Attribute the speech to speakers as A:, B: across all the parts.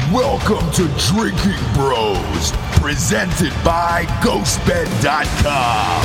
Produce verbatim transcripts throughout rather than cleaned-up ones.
A: Welcome to Drinking Bros, presented by Ghost Bed dot com.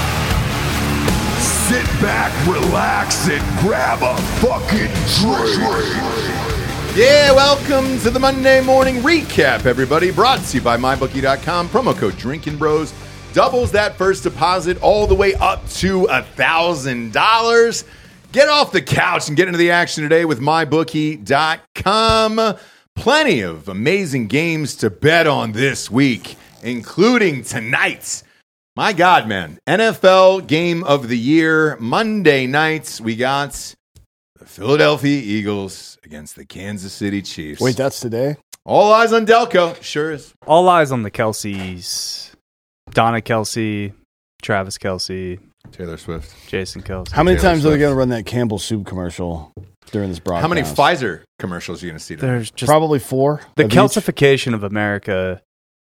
A: Sit back, relax, and grab a fucking drink.
B: Yeah, welcome to the Monday Morning Recap, everybody. Brought to you by my bookie dot com. Promo code Drinking Bros doubles that first deposit all the way up to one thousand dollars. Get off the couch and get into the action today with my bookie dot com. Plenty of amazing games to bet on this week, including tonight's. My God, man. N F L Game of the Year. Monday nights, we got the Philadelphia Eagles against the Kansas City Chiefs.
C: Wait, that's today?
B: All eyes on Delco. Sure is.
D: All eyes on the Kelce's. Donna Kelce, Travis Kelce,
B: Taylor Swift,
D: Jason Kelce.
C: How many
B: Taylor
C: times
B: Swift.
C: are they going to run that Campbell soup commercial during this broadcast?
B: How many Pfizer commercials are you going to see today?
D: There's just
C: Probably four.
D: the
C: of each.
D: calcification of America.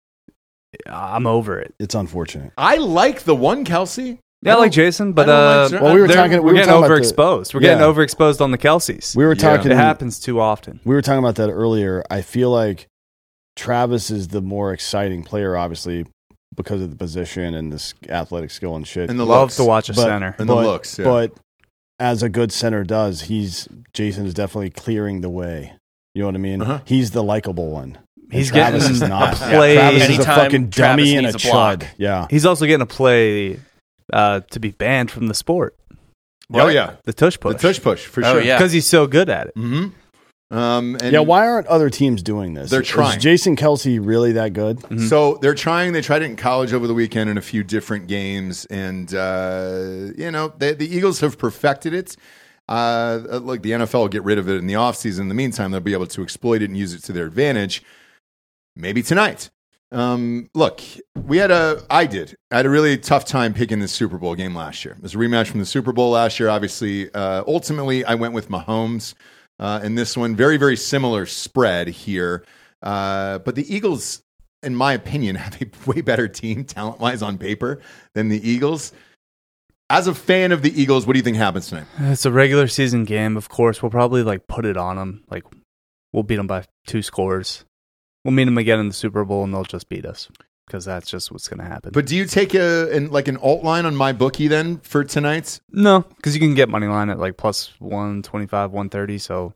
D: I'm over it.
C: It's unfortunate.
B: I like the one Kelsey.
D: Yeah, I like Jason, but
B: I don't like
D: uh,
B: Cer-
C: Well, we were
D: they're-
C: talking- we
D: we're
C: were
D: getting
C: talking about the-
D: overexposed. We're getting
C: Yeah.
D: overexposed on the Kelce's.
C: We were
B: Yeah.
C: talking.
D: It happens too often.
C: We were talking about that earlier. I feel like Travis is the more exciting player, obviously, because of the position and this athletic skill and shit.
B: And the
D: Love
B: looks.
D: to watch a
C: But-
D: center.
B: And the
C: but,
B: looks, yeah.
C: But as a good center does, he's Jason is definitely clearing the way. You know what I mean?
B: Uh-huh.
C: He's the likable one. And
D: He's
C: Travis
D: getting
C: is not.
D: a play.
C: Travis is a
E: Anytime
C: fucking
E: Travis
C: dummy and a
E: needs a block.
C: chud. Yeah.
D: He's also getting a play uh, to be banned from the sport.
B: Oh, yeah.
D: The tush push.
B: The tush push, for
E: Oh,
B: sure.
E: yeah.
D: Because he's so good at it.
B: Mm-hmm. Um, and
C: Yeah, why aren't other teams doing this?
B: They're trying.
C: Is Jason Kelce really that good?
D: Mm-hmm.
B: So they're trying. They tried it in college over the weekend in a few different games, and uh, you know they, the Eagles have perfected it. Uh, like the N F L will get rid of it in the offseason. In the meantime, they'll be able to exploit it and use it to their advantage. Maybe tonight. Um, look, we had a. I did. I had a really tough time picking the Super Bowl game last year. It was a rematch from the Super Bowl last year. Obviously, uh, ultimately, I went with Mahomes. Uh, in this one, very, very similar spread here. Uh, but the Eagles, in my opinion, have a way better team talent-wise on paper than the Eagles. As a fan of the Eagles, what do you think happens tonight?
D: It's a regular season game. Of course, we'll probably like put it on them. Like we'll beat them by two scores. We'll meet them again in the Super Bowl, and they'll just beat us because that's just what's going to happen.
B: But do you take a an, like an alt line on my bookie then for tonight's?
D: no, because you can get money line at like plus one twenty-five, one thirty. So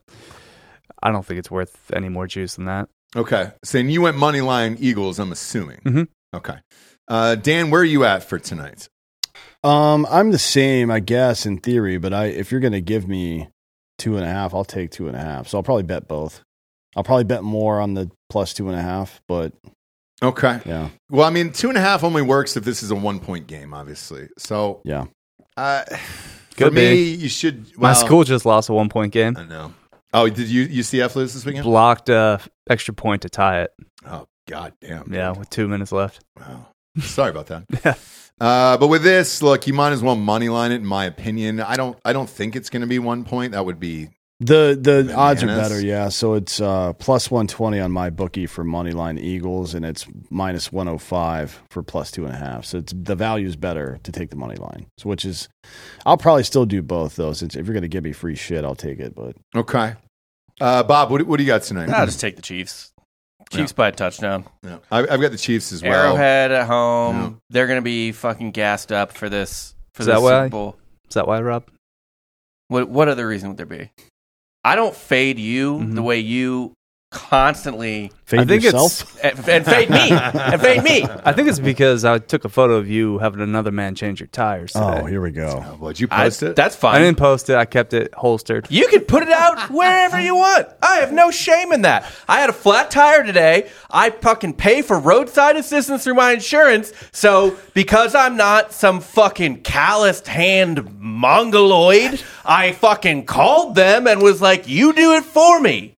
D: I don't think it's worth any more juice than that.
B: Okay, saying you went money line Eagles, I'm assuming.
D: Mhm.
B: Okay, uh, Dan, where are you at for tonight?
C: Um, I'm the same, I guess, in theory. But I, if you're going to give me two and a half, I'll take two and a half. So I'll probably bet both. I'll probably bet more on the plus two and a half. But
B: Okay,
C: yeah,
B: well, I mean, two and a half only works if this is a one point game, obviously. So
C: yeah.
B: uh, for
D: Could
B: me,
D: be.
B: you should.
D: My
B: well,
D: school just lost a one point game.
B: I know. Oh, did you U C F lose this weekend?
D: Blocked a extra point to tie it.
B: Oh, god damn.
D: Yeah, with two minutes left.
B: Wow. Sorry about that. uh, but with this, look, you might as well money line it. In my opinion, I don't. I don't think it's going to be one point. That would be
C: The the
B: Bananas.
C: odds are better, yeah. So it's uh, plus one twenty on my bookie for moneyline Eagles, and it's minus one oh five for plus two and a half. So it's the value's better to take the money line. So which is, I'll probably still do both though. Since if you're going to give me free shit, I'll take it. But
B: okay. Uh, Bob, what, what do you got tonight?
E: I'll just take the Chiefs. Chiefs by a touchdown.
B: No, I, I've got the Chiefs as well.
E: Arrowhead at home.
B: Yeah.
E: They're going to be fucking gassed up for this for
D: Is
E: this
D: that why?
E: Super Bowl.
D: Is that why, Rob?
E: What what other reason would there be? I don't fade you
D: Mhm.
E: the way you constantly
C: fade
D: I think
C: yourself.
E: and, and fade me and fade me.
D: I think it's because I took a photo of you having another man change your tires today.
C: Oh, here we go.
B: Oh, would you
E: I,
B: post it?
E: that's
D: I
E: fine.
D: didn't post it. I kept it holstered.
E: You can put it out wherever you want. I have no shame in that. I had a flat tire today. I fucking pay for roadside assistance through my insurance. So because I'm not some fucking calloused hand mongoloid, I fucking called them and was like, you do it for me.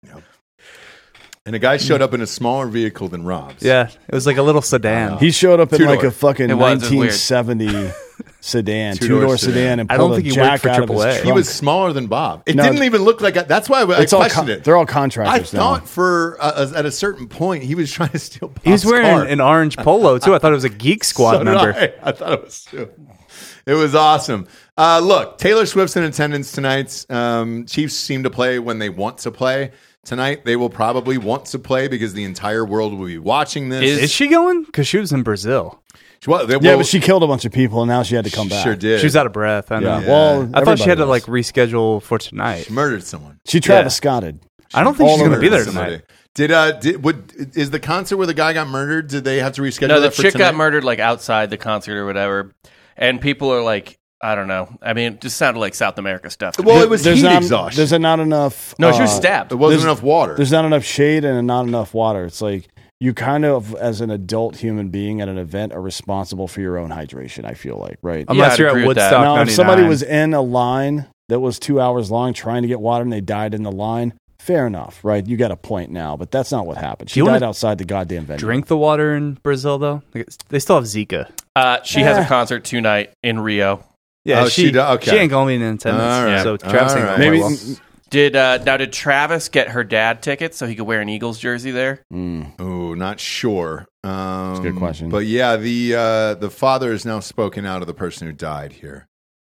B: and a guy showed up in a smaller vehicle than Rob's.
D: Yeah, it was like a little sedan.
C: He showed up in
B: Two
C: like
B: door.
C: a fucking
E: It was, it was weird.
C: nineteen seventy sedan,
B: Two-door
C: two door
B: sedan.
C: sedan, and
D: I
C: pulled
D: don't
C: a
D: think he worked
C: jack
D: for
C: out of his
D: triple A.
C: trunk.
B: He was smaller than Bob. It
C: No,
B: didn't even look like. A, that's why I
C: It's all
B: questioned
C: con-
B: it.
C: they're all
B: I
C: contractors now.
B: thought for uh, at a certain point he was trying to steal. Bob's
D: He was wearing
B: car.
D: an orange polo too. I thought it was a Geek Squad
B: So did
D: member.
B: I. I thought it was too. It was awesome. Uh, look, Taylor Swift's in attendance tonight. Um, Chiefs seem to play when they want to play. Tonight, they will probably want to play because the entire world will be watching this.
D: Is, is she going? Because she was in Brazil.
B: Well, they,
C: Yeah,
B: well,
C: but she killed a bunch of people, and now she had to come back.
B: Sure did.
D: She was out of breath. I know.
C: Yeah. Well,
D: I thought she had to
C: everybody
D: like
C: was.
D: reschedule for tonight.
B: She murdered someone.
C: She Travis Scotted.
D: I don't think
C: all
D: she's going to
C: over
D: be there
B: Somebody.
D: tonight.
B: Did uh did would is the concert where the guy got murdered? Did they have to reschedule?
E: No, the
B: that for
E: chick
B: tonight?
E: got murdered like outside the concert or whatever, and people are like, I don't know. I mean, it just sounded like South America stuff. to me.
B: Well, it was
C: there's
B: heat
C: not,
B: exhaustion.
C: There's a not enough.
E: no, she was
C: uh,
E: stabbed.
B: There wasn't
C: there's-
B: enough water.
C: There's not enough shade and not enough water. It's like you kind of, as an adult human being at an event, are responsible for your own hydration. I feel like, right?
E: Yeah,
D: Unless
E: I'd
D: you're
E: agree
D: at
E: with that.
D: Woodstock
C: now, if
D: ninety-nine.
C: somebody was in a line that was two hours long trying to get water and they died in the line, fair enough, right? You got a point now, but that's not what happened. She
D: you wanna
C: died outside the goddamn venue.
D: drink the water in Brazil though, Like, it's- they still have Zika.
E: Uh, she has
C: Eh.
E: a concert tonight in Rio.
D: Yeah,
B: Oh,
D: she
B: she do- okay.
D: she ain't going to be in attendance.
B: All right.
D: So Travis
B: All
D: ain't
B: right.
D: going to
C: Maybe.
D: play well.
E: Did uh, now did Travis get her dad tickets so he could wear an Eagles jersey there?
C: Mm.
B: Oh, not sure. Um,
C: a good question.
B: But yeah, the uh, the father has now spoken out of the person who died here.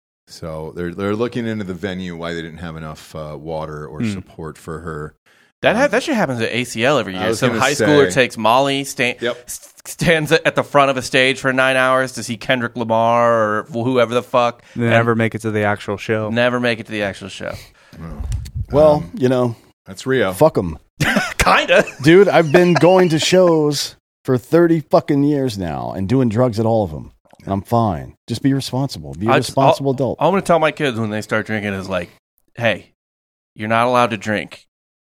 B: So they're they're looking into the venue why they didn't have enough uh, water or
D: Hmm.
B: support for her.
E: That ha- that shit happens at A C L every
B: I
E: year.
B: was
E: Some
B: gonna
E: high
B: say-
E: schooler takes Molly, sta-
B: Yep.
E: s- stands at the front of a stage for nine hours to see Kendrick Lamar or whoever the fuck.
D: They
E: and
D: never make it to the actual show.
E: never make it to the actual show.
C: Well,
B: Um,
C: you know,
B: That's Rio.
C: fuck them.
E: Kinda.
C: Dude, I've been going to shows for thirty fucking years now and doing drugs at all of them. And I'm fine. Just be responsible. Be a
E: I-
C: responsible
E: I'll-
C: adult.
E: All I'm going to tell my kids when they start drinking is like, hey, you're not allowed to drink,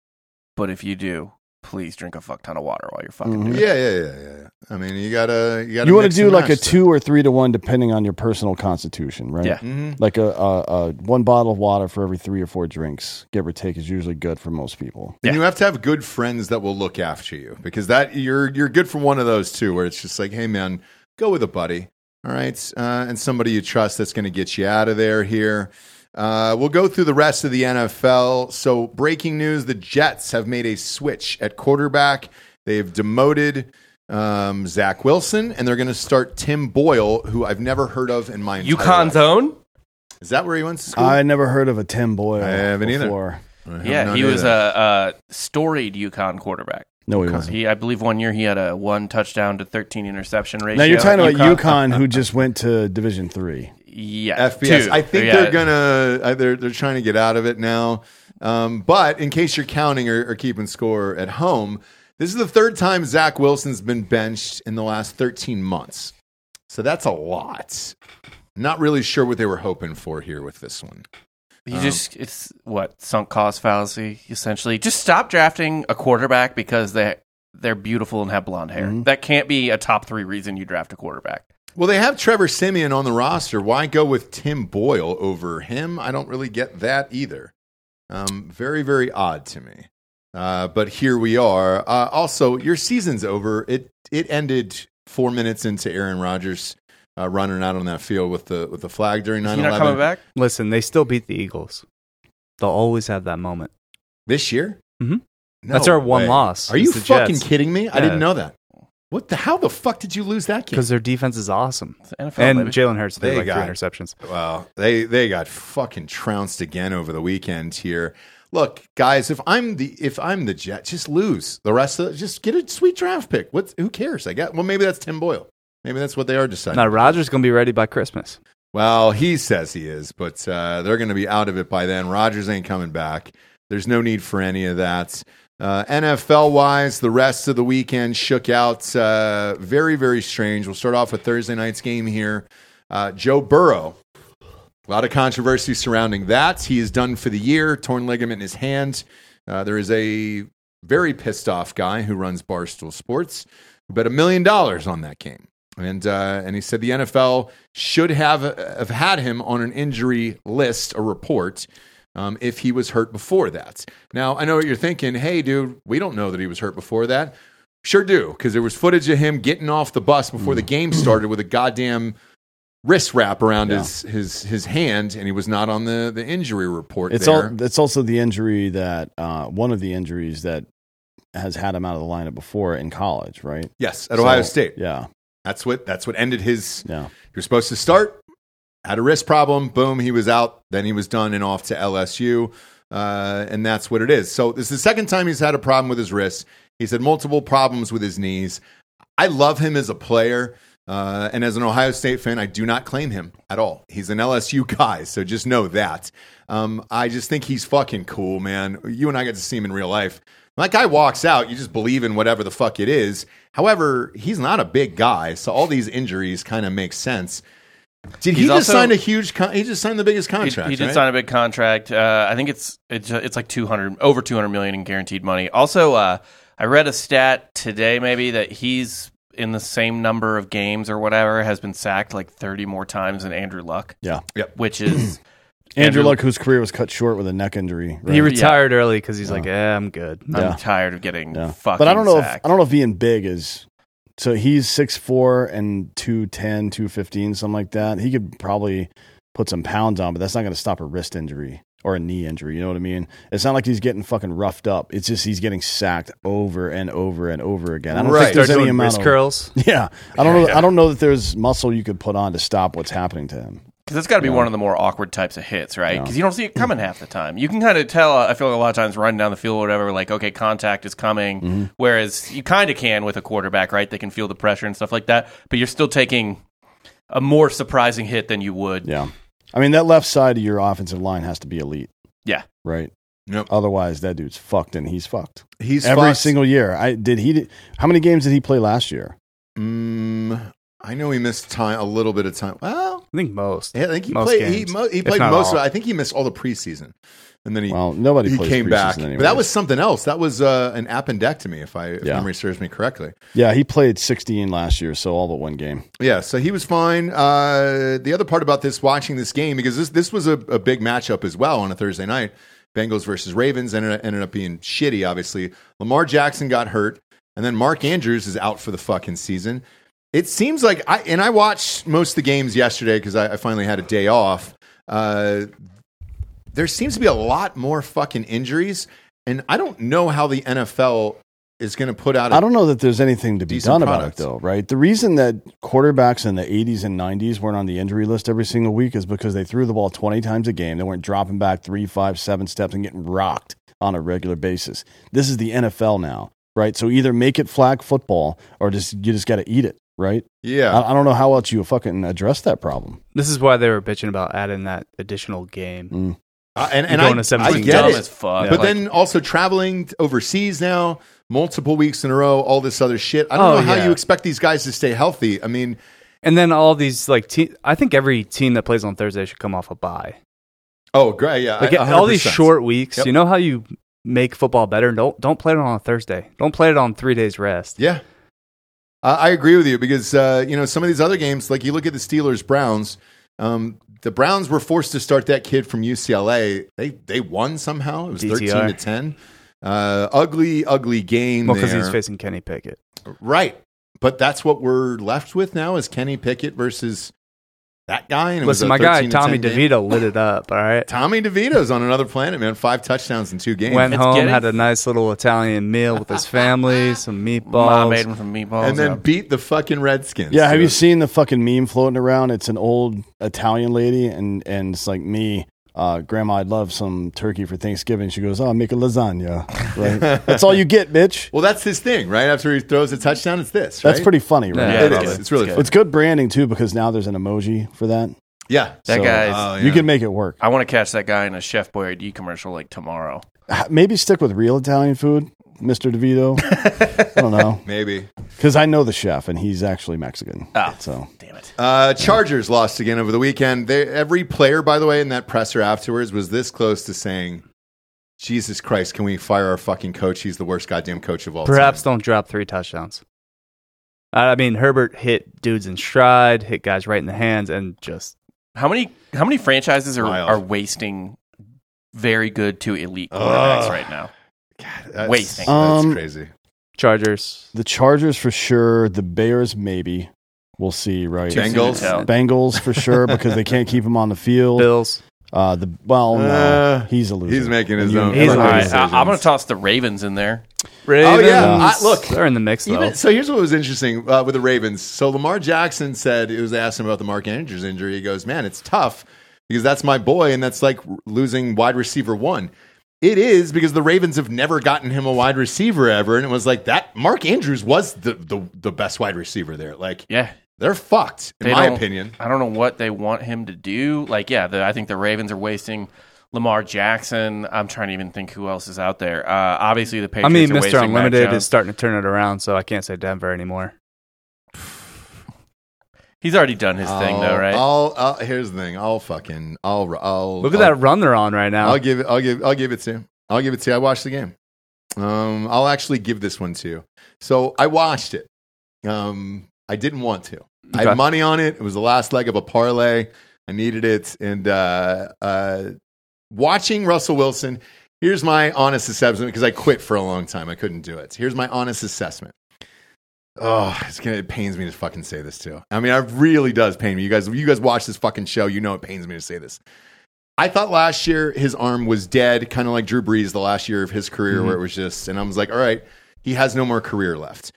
E: but if you do, please drink a fuck ton of water while you're fucking
C: Mhm.
E: doing it.
B: Yeah, yeah, yeah, yeah. yeah. I mean, you gotta you gotta.
C: You want
B: mix
C: to do
B: and
C: like a
B: match
C: two or three to one, depending on your personal constitution, right?
E: Yeah.
B: Mhm.
C: Like a, a, a one bottle of water for every three or four drinks, give or take, is usually good for most people.
B: And
E: Yeah.
B: you have to have good friends that will look after you because that you're you're good for one of those too, where it's just like, hey man, go with a buddy, all right, uh, and somebody you trust that's going to get you out of there. Here, uh, we'll go through the rest of the N F L. So, breaking news: the Jets have made a switch at quarterback. They've demoted um, Zach Wilson, and they're going to start Tim Boyle, who I've never heard of in my entire
E: UConn's
B: life.
E: own?
B: Is that where he went to school?
C: I never heard of a Tim Boyle
B: I haven't either.
C: before.
B: I have
E: Yeah,
B: no
E: he
B: idea
E: was
B: that.
E: a, a storied UConn quarterback.
C: No, he wasn't.
E: He, I believe one year he had a one touchdown to thirteen interception ratio.
C: Now you're talking
E: at
C: about UConn, who just went to Division Three.
E: Yeah,
B: F B S.
E: two.
B: I think
E: Yeah.
B: they're gonna uh, they're they're trying to get out of it now. Um, but in case you're counting or, or keeping score at home, this is the third time Zach Wilson's been benched in the last thirteen months. So that's a lot. Not really sure what they were hoping for here with this one.
E: You just it's what sunk cost fallacy essentially. Just stop drafting a quarterback because they they're beautiful and have blonde hair.
C: Mhm.
E: That can't be a top three reason you draft a quarterback.
B: Well, they have Trevor Siemian on the roster. Why go with Tim Boyle over him? I don't really get that either. Um, very, very odd to me. Uh, but here we are. Uh, also, your season's over. It it ended four minutes into Aaron Rodgers uh, running out on that field with the with the flag during
E: Is
B: nine
E: he not
B: eleven.
E: coming back?
D: Listen, they still beat the Eagles. They'll always have that moment.
B: This year?
D: Mhm.
B: No
D: That's our one
B: way.
D: loss.
B: Are you
D: It's the
B: fucking
D: Jets.
B: kidding me? I
D: Yeah.
B: didn't know that. What the? How the fuck did you lose that game?
D: Because their defense is awesome.
E: It's the N F L,
D: And
E: baby.
D: Jalen Hurts
B: They
D: threw like
B: got-
D: three interceptions.
B: Well, they they got fucking trounced again over the weekend here. Look, guys, if I'm the if I'm the Jet, just lose the rest of just get a sweet draft pick. What's who cares? I got well, maybe that's Tim Boyle. Maybe that's what they are deciding.
D: Now, Rodgers going to be ready by Christmas.
B: Well, he says he is, but uh, they're going to be out of it by then. Rodgers ain't coming back. There's no need for any of that. Uh, N F L-wise, the rest of the weekend shook out uh, very, very strange. We'll start off with Thursday night's game here. Uh, Joe Burrow. A lot of controversy surrounding that. He is done for the year, torn ligament in his hand. Uh, there is a very pissed off guy who runs Barstool Sports who bet a million dollars on that game. And uh, and he said the N F L should have, have had him on an injury list, a report, um, if he was hurt before that. Now, I know what you're thinking. Hey, dude, we don't know that he was hurt before that. Sure do, because there was footage of him getting off the bus before the game started with a goddamn wrist wrap around
C: Yeah.
B: his, his his hand, and he was not on the, the injury report
C: It's
B: there.
C: all. It's also the injury that uh, one of the injuries that has had him out of the lineup before in college, right?
B: yes, at
C: So,
B: Ohio State.
C: Yeah,
B: That's what that's what ended his.
C: yeah.
B: He was supposed to start, had a wrist problem. Boom, he was out. Then he was done and off to L S U, uh, and that's what it is. So this is the second time he's had a problem with his wrists. He's had multiple problems with his knees. I love him as a player. Uh, and as an Ohio State fan, I do not claim him at all. He's an L S U guy, so just know that. Um, I just think he's fucking cool, man. You and I get to see him in real life. When that guy walks out, you just believe in whatever the fuck it is. However, he's not a big guy, so all these injuries kind of make sense. Did he
E: He's
B: just
E: also-
B: sign a huge? Con- he just signed the biggest
E: He,
B: contract.
E: he did
B: right?
E: sign a big contract. Uh, I think it's it's it's like two hundred over two hundred million in guaranteed money. Also, uh, I read a stat today maybe that he's in the same number of games or whatever has been sacked like thirty more times than Andrew Luck.
C: Yeah.
B: Yep.
E: Which is
C: Andrew Luck, whose career was cut short with a neck injury. Right?
D: He retired early because he's like, yeah, I'm good.
E: I'm
C: Yeah.
E: tired of getting
C: Yeah.
E: fucking
C: But I don't know if
E: sacked.
C: I don't know if being big is so he's six four and two ten, two fifteen, something like that. He could probably put some pounds on, but that's not going to stop a wrist injury or a knee injury. You know what I mean? It's not like he's getting fucking roughed up. It's just he's getting sacked over and over and over again. I don't
B: Right.
C: think there's
D: Start
C: any
D: doing
C: amount
D: wrist
C: of
D: curls.
C: Yeah. I don't know I don't know that there's muscle you could put on to stop what's happening to him.
E: Because it's got to be
C: Yeah.
E: one of the more awkward types of hits, right?
C: Yeah.
E: Because you don't see it coming half the time. You can kind of tell, uh, I feel like a lot of times running down the field or whatever, like, okay, contact is coming.
C: Mm-hmm.
E: Whereas you kind of can with a quarterback, right? They can feel the pressure and stuff like that. But you're still taking a more surprising hit than you would.
C: Yeah. I mean, that left side of your offensive line has to be elite.
E: Yeah.
C: Right?
B: Yep.
C: Otherwise, that dude's fucked and he's fucked.
B: He's
C: Every
B: fucked.
C: single year. I did he how many games did he play last year?
B: Mm, I know he missed time a little bit of time. Well,
D: I think most.
B: yeah, I think he
D: Most
B: played. He,
D: games,
B: mo- he
D: if
B: played
D: not
B: most of it.
D: all.
B: I think he missed all the preseason, and then he
C: Well, nobody
B: he
C: plays
B: came back.
C: preseason anyways.
B: But that was something else. That was uh, an appendectomy, if I if
C: Yeah.
B: memory serves me correctly.
C: Yeah, he played sixteen last year, so all but one game.
B: Yeah, so he was fine. Uh, the other part about this, watching this game, because this this was a, a big matchup as well on a Thursday night. Bengals versus Ravens ended, ended up being shitty, obviously. Lamar Jackson got hurt, and then Mark Andrews is out for the fucking season. It seems like, I and I watched most of the games yesterday because I, I finally had a day off. Uh, there seems to be a lot more fucking injuries, and I don't know how the N F L is going to put out a
C: I don't know that there's anything to be
B: decent
C: done
B: product.
C: about it, though, right? The reason that quarterbacks in the eighties and nineties weren't on the injury list every single week is because they threw the ball twenty times a game. They weren't dropping back three, five, seven steps and getting rocked on a regular basis. This is the N F L now, right? So either make it flag football or just you just got to eat it, right?
B: Yeah.
C: I, I don't know how else you fucking address that problem.
D: This is why they were bitching about adding that additional game.
C: Mm.
B: Uh, and and
D: Going
B: I,
D: to seventeen
B: I
E: It's
B: get
E: dumb
B: it.
E: as fuck.
B: But
E: Like,
B: then also traveling overseas now, multiple weeks in a row, all this other shit. I don't
D: Oh,
B: know how
D: yeah.
B: you expect these guys to stay healthy. I mean,
D: And then all these like, te- I think every team that plays on Thursday should come off a bye.
B: oh, great, yeah,
D: Like
B: I-
D: all these
B: one hundred percent.
D: short weeks.
B: Yep.
D: You know how you make football better? Don't don't play it on a Thursday. Don't play it on three days rest.
B: Yeah, uh, I agree with you because uh, you know some of these other games, like you look at the Steelers Browns. Um, the Browns were forced to start that kid from U C L A. They they won somehow. It was
D: D T R.
B: thirteen to ten. Uh, ugly, ugly game.
D: Well, because
B: there.
D: he's facing Kenny Pickett.
B: Right. But that's what we're left with now is Kenny Pickett versus that guy. And it was
D: Listen,
B: a
D: my guy
B: thirteen to
D: Tommy
B: ten game.
D: DeVito lit it up. All right.
B: Tommy DeVito's on another planet, man. Five touchdowns in two games.
D: Went
E: It's
D: home,
E: getting-
D: had a nice little Italian meal with his family, some
E: Mom
D: meatballs.
E: made him from meatballs.
B: and then
E: yeah.
B: beat the fucking Redskins.
C: Yeah, have
B: So-
C: you seen the fucking meme floating around? It's an old Italian lady, and, and it's like me. Uh, Grandma, I'd love some turkey for Thanksgiving. She goes, oh, I'll make a lasagna. Right? That's all you get, bitch.
B: Well, that's his thing, right? After he throws a touchdown, it's this.
C: That's
B: right?
C: pretty funny, right?
D: Yeah,
B: It
E: it's
B: is.
E: good.
B: It's really
E: It's
B: fun.
C: It's good branding, too, because now there's an emoji for that.
B: Yeah.
E: That
C: So,
E: guy's.
B: Oh, yeah.
C: You can make it work.
E: I want to catch that guy in a Chef Boyardee commercial like tomorrow.
C: Maybe stick with real Italian food, Mister DeVito. I don't know.
B: Maybe.
C: Because I know the chef, and he's actually Mexican.
E: Ah.
C: So
E: Damn it.
B: Uh, Chargers lost again over the weekend. They, every player, by the way, in that presser afterwards was this close to saying, Jesus Christ, can we fire our fucking coach? He's the worst goddamn coach of all
D: Perhaps
B: time.
D: don't drop three touchdowns. I mean, Herbert hit dudes in stride, hit guys right in the hands, and just
E: How many how many franchises are,
B: Wild.
E: are wasting very good to elite quarterbacks
B: Ugh.
E: right now?
B: That's,
E: wasting.
B: That's
C: Um,
B: crazy.
D: Chargers.
C: the Chargers for sure. The Bears maybe. We'll see, right?
E: Too soon to
B: Bengals?
E: tell.
C: Bengals for sure because they can't keep him on the field.
D: Bills.
C: Uh, the well, no,
B: Uh,
C: he's a loser.
B: he's making his
C: And you-
B: own-
D: He's
E: All
D: a
E: right,
D: loser.
E: I, I'm going to toss the Ravens in there.
D: Ravens.
B: Oh, yeah. I- look,
D: they're in the mix though.
B: Even, so here's what was interesting uh, with the Ravens. So Lamar Jackson said, it was asked him about the Mark Andrews injury. He goes, man, it's tough because that's my boy, and that's like losing wide receiver one. It is because the Ravens have never gotten him a wide receiver ever, and it was like that. Mark Andrews was the the, the best wide receiver there. Like,
E: Yeah.
B: they're fucked, in
E: They
B: my
E: don't-
B: opinion.
E: I don't know what they want him to do. Like, yeah, the, I think the Ravens are wasting Lamar Jackson. I'm trying to even think who else is out there. Uh, obviously, the
D: I
E: Patriots
D: mean,
E: are
D: Mister
E: wasting Matt
D: Unlimited
E: Jones.
D: is starting to turn it around, so I can't say Denver anymore.
E: He's already done his thing, though,
B: I'll-
E: right?
B: I'll, I'll, here's the thing. I'll fucking. I'll. I'll
D: Look at
B: I'll,
D: that run they're on right now.
B: I'll give it. I'll give. I'll give it to you. I'll give it to you. I watched the game. Um, I'll actually give this one to you. So I watched it. Um, I didn't want to. I
D: Okay.
B: had money on it. It was the last leg of a parlay. I needed it, and uh, uh, watching Russell Wilson. Here's my honest assessment because I quit for a long time. I couldn't do it. Here's my honest assessment. Oh, it's gonna, it pains me to fucking say this too. I mean, it really does pain me. You guys, you guys watch this fucking show. You know it pains me to say this. I thought last year his arm was dead, kind of like Drew Brees the last year of his career,
C: Mm-hmm.
B: where it was just, and I was like, all right, he has no more career left.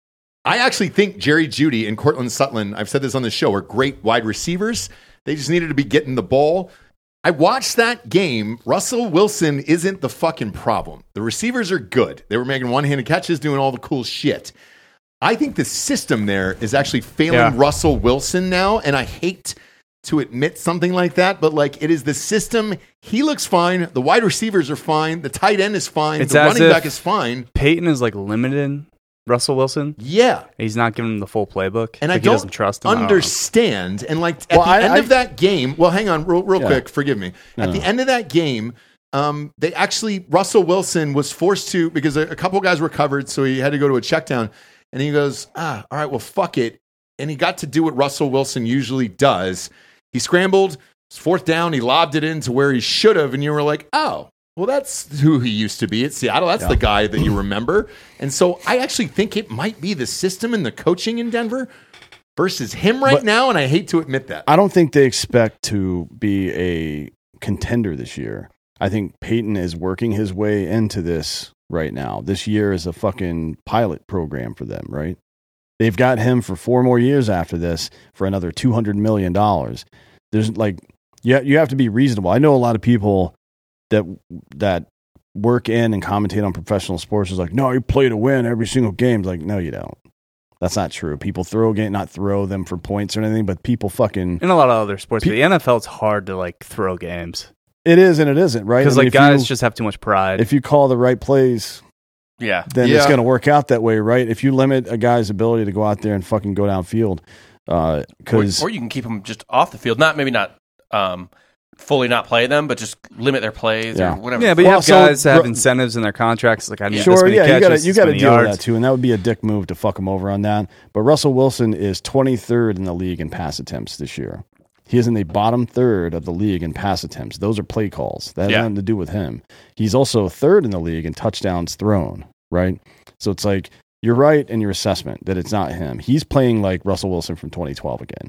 B: I actually think Jerry Jeudy and Cortland Sutton, I've said this on the show, are great wide receivers. They just needed to be getting the ball. I watched that game. Russell Wilson isn't the fucking problem. The receivers are good. They were making one-handed catches, doing all the cool shit. I think the system there is actually failing
D: Yeah.
B: Russell Wilson now, and I hate to admit something like that, but like it is the system. He looks fine. The wide receivers are fine. The tight end is fine.
D: It's
B: the
D: as
B: running
D: if-
B: back is fine.
D: Peyton is like limited Russell Wilson.
B: Yeah.
D: He's not giving him the full playbook.
B: And
D: like
B: I
D: he
B: don't
D: doesn't trust him. I don't know.
B: understand. And like at
C: Well,
B: the
C: I-
B: end
C: I-
B: of that game, well, hang on, real, real
C: Yeah.
B: quick. Forgive me.
C: No,
B: at the
C: no.
B: end of that game, um, they actually Russell Wilson was forced to because a, a couple guys were covered, so he had to go to a check down. And he goes, ah, all right, well, fuck it. And he got to do what Russell Wilson usually does. He scrambled, fourth down, he lobbed it into where he should have, and you were like, oh. Well, that's who he used to be at Seattle. That's
C: Yeah.
B: the guy that you remember. And so I actually think it might be the system and the coaching in Denver versus him right
C: But-
B: now, and I hate to admit that.
C: I don't think they expect to be a contender this year. I think Peyton is working his way into this right now. This year is a fucking pilot program for them, right? They've got him for four more years after this for another two hundred million dollars. There's like, yeah, you have to be reasonable. I know a lot of people that that work in and commentate on professional sports is like, no, you play to win every single game. It's like, no, you don't. That's not true. People throw game, not throw them for points or anything, but people fucking.
D: In a lot of other sports,
C: Pe-
D: but the N F L, it's hard to like throw games
C: It is and it isn't, right?
D: because
C: I mean,
D: like
C: if
D: guys
C: you,
D: just have too much pride.
C: if you call the right plays,
E: Yeah.
C: then it's
B: Yeah.
C: going to work out that way, right? If you limit a guy's ability to go out there and fucking go downfield,
E: Or,
C: because
E: or you can keep them just off the field. Not maybe not um, fully not play them, but just limit their plays
C: Yeah.
E: or whatever.
D: yeah, but you
C: Well,
D: have
C: so-
D: guys that have
C: Bro-
D: incentives in their contracts. Like I need this
C: sure,
D: many
C: yeah, you
D: catches,
C: got to you
D: this
C: got to
D: many
C: deal with
D: yards.
C: that too, and that would be a dick move to fuck him over on that. But Russell Wilson is twenty-third in the league in pass attempts this year. He is in the bottom third of the league in pass attempts. Those are play calls. That has
E: Yeah.
C: nothing to do with him. He's also third in the league in touchdowns thrown, right? So it's like, you're right in your assessment that it's not him. He's playing like Russell Wilson from twenty twelve again.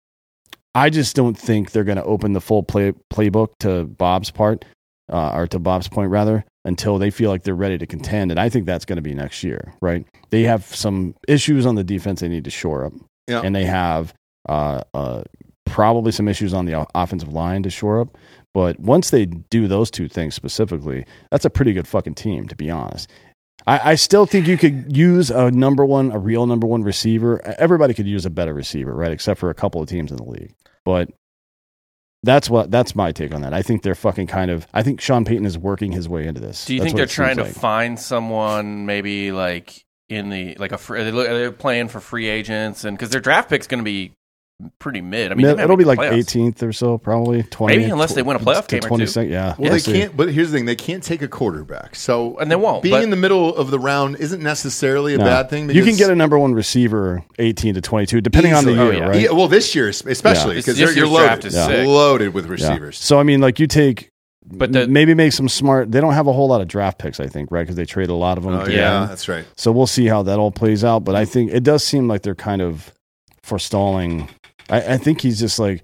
C: I just don't think they're going to open the full play, playbook to Bob's part, uh, or to Bob's point rather, until they feel like they're ready to contend. And I think that's going to be next year, right? They have some issues on the defense they need to shore up.
B: Yeah.
C: And they have uh, uh, probably some issues on the o- offensive line to shore up. But once they do those two things specifically, that's a pretty good fucking team, to be honest. I, I still think you could use a number one, a real number one receiver. Everybody could use a better receiver, right? Except for a couple of teams in the league. But that's what that's my take on that. I think they're fucking kind of. I think Sean Payton is working his way into this.
E: Do you
C: That's
E: think
C: what
E: they're
C: it
E: trying
C: seems
E: to
C: like.
E: find someone maybe like in the like a free, are they look- are they playing for free agents and because their draft pick's going to be pretty mid. I mean, they may
C: It'll be
E: make
C: like
E: the playoffs.
C: eighteenth or so, probably twenty.
E: Maybe unless they win a playoff
C: to
E: game or two.
C: twenty-second, Yeah.
B: Well,
C: we'll
B: they
C: see.
B: can't. But here's the thing: they can't take a quarterback. So,
E: And they won't,
B: Being
E: but-
B: in the middle of the round isn't necessarily a
C: No.
B: bad thing.
C: You can
B: because
C: get a number one receiver, eighteen to twenty-two, depending on the
B: easily.
C: year,
E: Oh, yeah.
C: right?
B: Yeah, well, this year especially
E: Yeah.
B: because
E: This
B: you're
E: year's
B: loaded,
E: draft is
C: Yeah.
E: sick.
B: loaded with
C: Yeah.
B: receivers.
C: So I mean, like you take,
E: But the-
C: maybe make some smart. They don't have a whole lot of draft picks, I think, right? Because they trade a lot of them.
B: Oh
C: at the
B: yeah,
C: end.
B: that's right.
C: So we'll see how that all plays out. But I think it does seem like they're kind of forestalling. I, I think he's just like,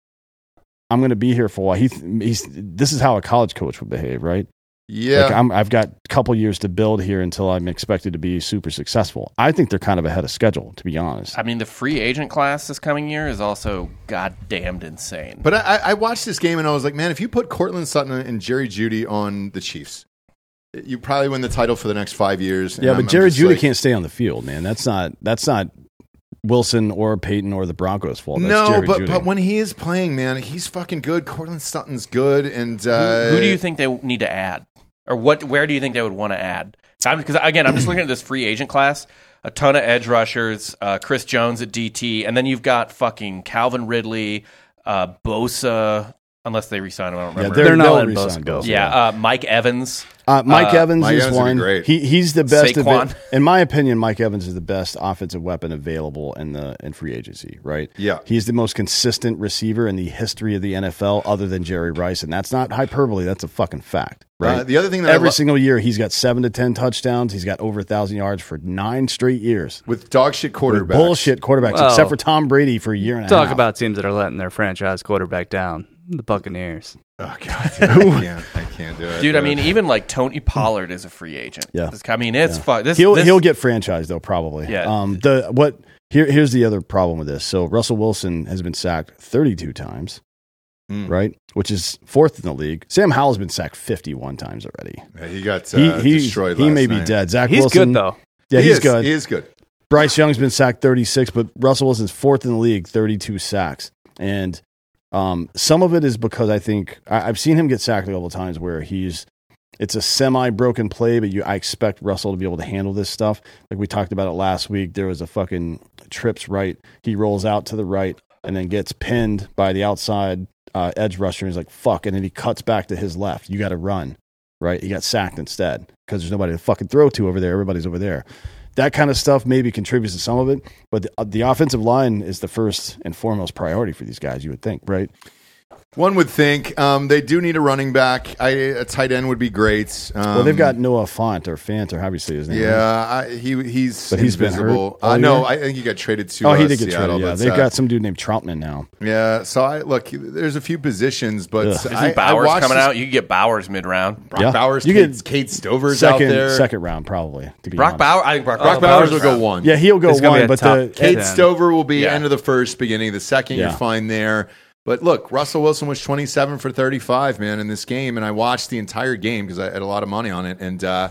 C: I'm going to be here for a while. He, he's, this is how a college coach would behave, right?
B: Yeah.
C: Like I'm, I've got a couple years to build here until I'm expected to be super successful. I think they're kind of ahead of schedule, to be honest.
E: I mean, the free agent class this coming year is also goddamned insane.
B: But I, I watched this game and I was like, man, if you put Cortland Sutton and Jerry Jeudy on the Chiefs, you probably win the title for the next five years.
C: Yeah,
B: And
C: but
B: I'm-
C: Jerry
B: I'm just
C: Jeudy
B: like,
C: can't stay on the field, man. That's not that's not Wilson or Peyton or the Broncos' fault. That's
B: No,
C: Jerry
B: but
C: Jeudy.
B: but when he is playing, man, he's fucking good. Cortland Sutton's good, and uh,
E: who, who do you think they need to add, or what? Where do you think they would want to add? Because again, I'm just looking at this free agent class. A ton of edge rushers, uh, Chris Jones at D T, and then you've got fucking Calvin Ridley, uh, Bosa. Unless they resign him, I don't
C: yeah,
E: remember.
C: they're,
D: They're not
C: they'll
D: letting
C: re-sign
D: Bosa go.
C: Bosa.
E: yeah, uh, Mike Evans.
C: Uh, Mike
E: Uh,
C: Evans
B: Mike
C: is
B: Evans would be
C: one.
B: great.
C: He he's the best.
E: Saquon.
C: Ava- in my opinion, Mike Evans is the best offensive weapon available in the in free agency. Right?
B: Yeah.
C: he's the most consistent receiver in the history of the N F L, other than Jerry Rice, and that's not hyperbole. That's a fucking fact. Right?
B: Uh, the other thing that I
C: Every
B: lo-
C: single year, he's got seven to ten touchdowns. He's got over a thousand yards for nine straight years.
B: with dog shit
C: With
B: quarterbacks,
C: bullshit quarterbacks,
D: Well,
C: except for Tom Brady for a year and a
D: Talk
C: half.
D: about teams that are letting their franchise quarterback down. The Buccaneers.
B: Oh god, dude, I can't, I can't do it,
E: Dude, I mean, even like Tony Pollard is a free agent.
C: Yeah.
E: This- I mean, it's
C: Yeah.
E: fun. This,
C: he'll
E: this,
C: he'll get franchised though, probably.
E: Yeah.
C: Um. The what here here's the other problem with this. So Russell Wilson has been sacked thirty-two times,
B: Mm.
C: right? Which is fourth in the league. Sam Howell's been sacked fifty-one times already.
B: Yeah, he got uh,
C: He he
B: destroyed.
C: he
B: last
C: may be
B: night.
C: dead. Zach
D: He's
C: Wilson,
D: good though.
C: Yeah,
B: he
C: he's
B: is,
C: good.
B: He is good.
C: Bryce Young's been sacked thirty-six, but Russell Wilson's fourth in the league, thirty-two sacks. And um, some of it is because I think I, I've seen him get sacked a couple of times where he's it's a semi-broken play, but you I expect Russell to be able to handle this stuff. Like we talked about it last week. There was a fucking trips right. He rolls out to the right and then gets pinned by the outside uh, edge rusher. And he's like, fuck. And then he cuts back to his left. You got to run, right? He got sacked instead because there's nobody to fucking throw to over there. Everybody's over there. That kind of stuff maybe contributes to some of it, but the, uh, the offensive line is the first and foremost priority for these guys, you would think, right?
B: One would think um, they do need a running back. I, a tight end would be great. Um,
C: Well, they've got Noah Fant or Fant or however you say his name.
B: Yeah, I, he he's
C: But he's been
B: invisible.
C: hurt all
B: Uh, no,
C: year?
B: I think he got traded to.
C: Oh, he
B: uh,
C: did get
B: Seattle,
C: traded. Yeah,
B: but,
C: they've
B: uh,
C: got some dude named Troutman now.
B: Yeah, so I look. There's a few positions, but
C: Ugh.
E: Isn't
B: I, I
E: Bowers
B: watched
E: coming
B: this-
E: out? You could get Bowers mid round.
B: Brock
C: Yeah.
B: Bowers,
C: You
B: Kate,
C: get
B: Kate Stover's
C: Second,
B: out there.
C: second round probably. To be
E: Brock
C: honest.
E: Bowers. I think Brock,
B: Brock
E: Bowers,
B: Bowers will go one.
C: Yeah, he'll go
D: It's gonna be
C: one,
D: a
C: but
D: top
C: the
B: Kate
D: ten.
B: Stover will be
E: Yeah.
B: end of the first, beginning of the second.
C: Yeah.
B: You're fine there. But look, Russell Wilson was twenty-seven for thirty-five, man, in this game, and I watched the entire game because I had a lot of money on it. And uh,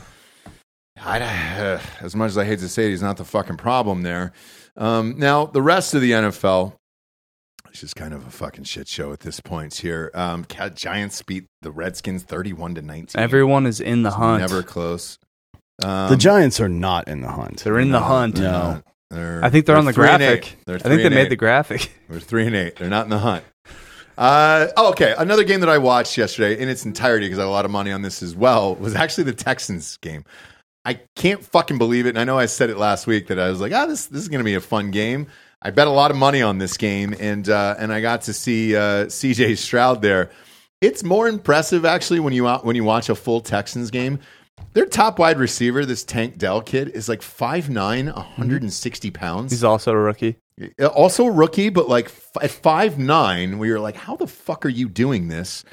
B: I, uh, as much as I hate to say it, he's not the fucking problem there. Um, now, the rest of the N F L, it's just kind of a fucking shit show at this point here. Um, Cat Giants beat the Redskins thirty-one to nineteen.
D: Everyone is in the
B: It's
D: hunt.
B: never close. Um,
C: the Giants are not in the hunt.
D: They're in the hunt.
B: they're
C: No.
B: not. They're-
D: I think they're, on the
B: three and
D: graphic.
B: eight. They're
D: I
B: three
D: think they
B: and
D: made
B: eight.
D: the graphic.
B: They're three and eight. They're not in the hunt. Uh, oh, okay. Another game that I watched yesterday in its entirety because I had a lot of money on this as well was actually the Texans game. I can't fucking believe it. And I know I said it last week that I was like, ah, this this is going to be a fun game. I bet a lot of money on this game, and uh, and I got to see uh, C J Stroud there. It's more impressive actually when you when you watch a full Texans game. Their top wide receiver, this Tank Dell kid, is like five nine, one hundred sixty pounds.
D: He's also a rookie.
B: Also a rookie, but like f- at five nine, we were like, how the fuck are you doing this?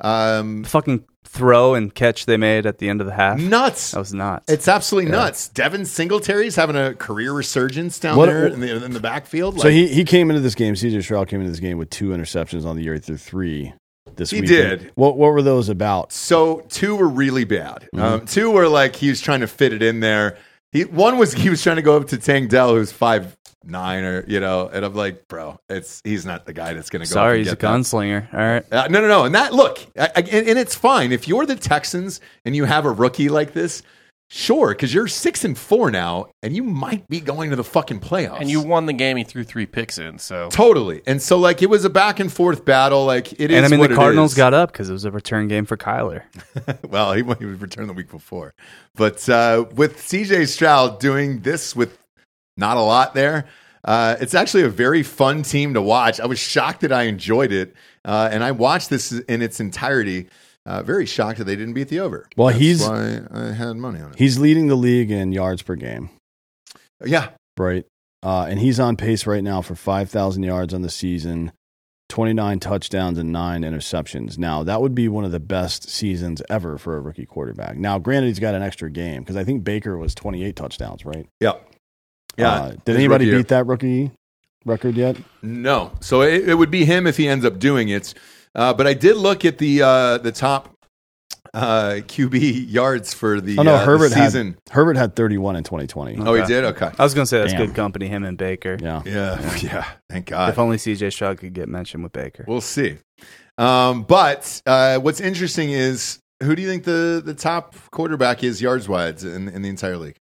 B: Um,
D: Fucking throw and catch they made at the end of the half.
B: nuts.
D: That was nuts.
B: It's absolutely nuts. Devin Singletary's having a career resurgence down
C: What-
B: there in the, in the backfield.
C: So
B: Like,
C: he, he came into this game, C J Stroud came into this game with two interceptions on the year. He threw three this
B: He
C: week.
B: did.
C: What what were those about?
B: So two were really bad.
C: Mm-hmm.
B: Um, two were like he was trying to fit it in there. He one was he was trying to go up to Tank Dell, who's five nine, or you know, and I'm like, bro, it's he's not the guy that's going to go. up
D: Sorry,
B: and
D: he's a
B: get that.
D: gunslinger. All right.
B: Uh, no, no, no. And that look, I, I, and, and it's fine if you're the Texans and you have a rookie like this. Sure, because you're six and four now, and you might be going to the fucking playoffs.
E: And you won the game. He threw three picks in. So
B: totally. And so, like, it was a back and forth battle. Like it is.
D: And I mean,
B: what
D: the
B: it
D: Cardinals
B: is.
D: got up because it was a return game for Kyler.
B: Well, he, he was returned the week before, but uh, with C J Stroud doing this with not a lot there, uh, it's actually a very fun team to watch. I was shocked that I enjoyed it, uh, and I watched this in its entirety. Uh, very shocked that they didn't beat the over.
C: Well,
B: That's
C: he's-
B: why I had money on it.
C: He's leading the league in yards per game,
B: Yeah,
C: right? uh, and he's on pace right now for five thousand yards on the season, twenty-nine touchdowns and nine interceptions. Now, that would be one of the best seasons ever for a rookie quarterback. Now, granted, he's got an extra game because I think Baker was twenty-eight touchdowns, right?
B: Yep. Yeah.
C: Uh, did
B: His
C: anybody
B: rookie
C: beat that rookie record yet?
B: No. So it, it would be him if he ends up doing it. Uh, but I did look at the uh, the top uh, Q B yards for the,
C: Oh no,
B: uh,
C: Herbert
B: the season.
C: had Herbert had thirty-one in twenty twenty.
B: Oh, he did? Okay.
D: I was going to say that's
C: Damn.
D: good company, him and Baker.
C: Yeah.
B: Yeah. Yeah. Thank God.
D: If only C J Stroud could get mentioned with Baker.
B: We'll see. Um, but uh, what's interesting is, who do you think the, the top quarterback is yards-wise in, in the entire league?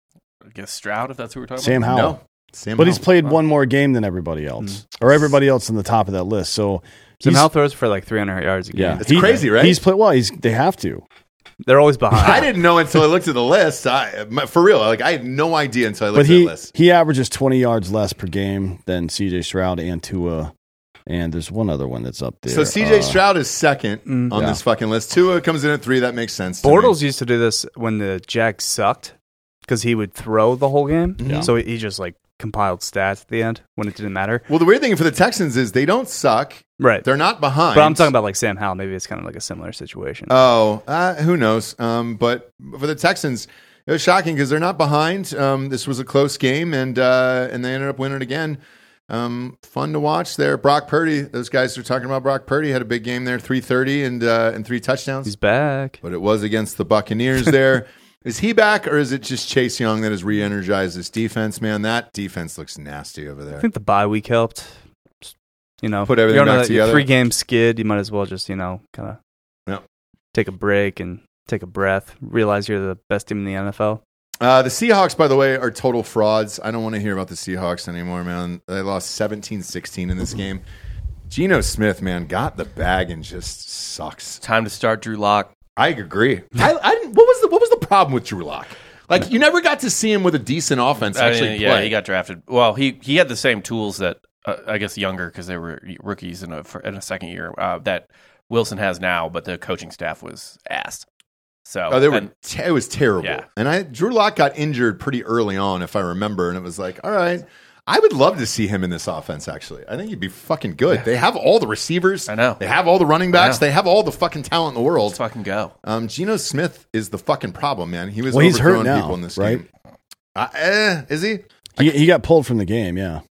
E: I guess Stroud, if that's who we're talking
C: Sam
E: about.
C: Howell.
B: No. Sam
C: But
B: Howell.
C: he's played one more game than everybody else, or everybody else on the top of that list. So
D: Sam
C: he's-
D: Howell throws for like three hundred yards a game.
C: yeah,
B: It's crazy, right?
C: He's played well. He's they have to.
D: They're always behind.
B: I didn't know until I looked at the list. I, for real, like I had no idea until I looked
C: But
B: at
C: he
B: the list.
C: he averages twenty yards less per game than C J Stroud and Tua, and there's one other one that's up there.
B: So C J
C: Uh,
B: Stroud is second
D: Mm.
B: on
C: Yeah.
B: this fucking list. Tua comes in at three. That makes sense. to me.
D: Bortles used to do this when the Jags sucked because he would throw the whole game.
C: Yeah.
D: So he just like compiled stats at the end when it didn't matter.
B: Well, the weird thing for the Texans is they don't suck.
D: Right.
B: They're not behind.
D: But I'm talking about like Sam Howell. Maybe it's kind of like a similar situation.
B: Oh, uh, who knows? Um, but for the Texans, it was shocking because they're not behind. Um, this was a close game, and uh, and they ended up winning again. Um, fun to watch there. Brock Purdy. Those guys are talking about Brock Purdy had a big game there, three thirty and uh, and three touchdowns.
D: He's back.
B: But it was against the Buccaneers there. Is he back, or is it just Chase Young that has re-energized this defense? Man, that defense looks nasty over
D: I
B: there.
D: think the bye week helped. Just, you know,
B: Put everything
D: you're on
B: back
D: a
B: together.
D: three game skid. You might as well just, you know, kind of
B: Yeah.
D: take a break and take a breath. Realize you're the best team in the N F L.
B: Uh, the Seahawks, by the way, are total frauds. I don't want to hear about the Seahawks anymore, man. They lost seventeen sixteen in this game. Geno Smith, man, got the bag and just sucks.
E: Time to start Drew Lock.
B: I agree. I, I didn't, what was the what was the problem with Drew Lock? Like, you never got to see him with a decent offense
E: I
B: actually
E: mean,
B: play.
E: yeah, he got drafted. Well, he, he had the same tools that uh, I guess younger because they were rookies in a for, in a second year uh, that Wilson has now, but the coaching staff was ass. So
B: Oh, they were.
E: and-
B: Te- it was terrible.
E: Yeah.
B: And I Drew Lock got injured pretty early on, if I remember, and it was like, all right, I would love to see him in this offense. Actually, I think he'd be fucking good. They have all the receivers.
E: I know.
B: They have all the running backs.
E: I know.
B: They have all the fucking talent in the world.
E: let's fucking go.
B: Um, Geno Smith is the fucking problem, man. He was
C: Well, he's hurt
B: overthrowing
C: now,
B: people in this
C: right?
B: game. Uh, eh, is he?
C: He, he got pulled from the game. Yeah.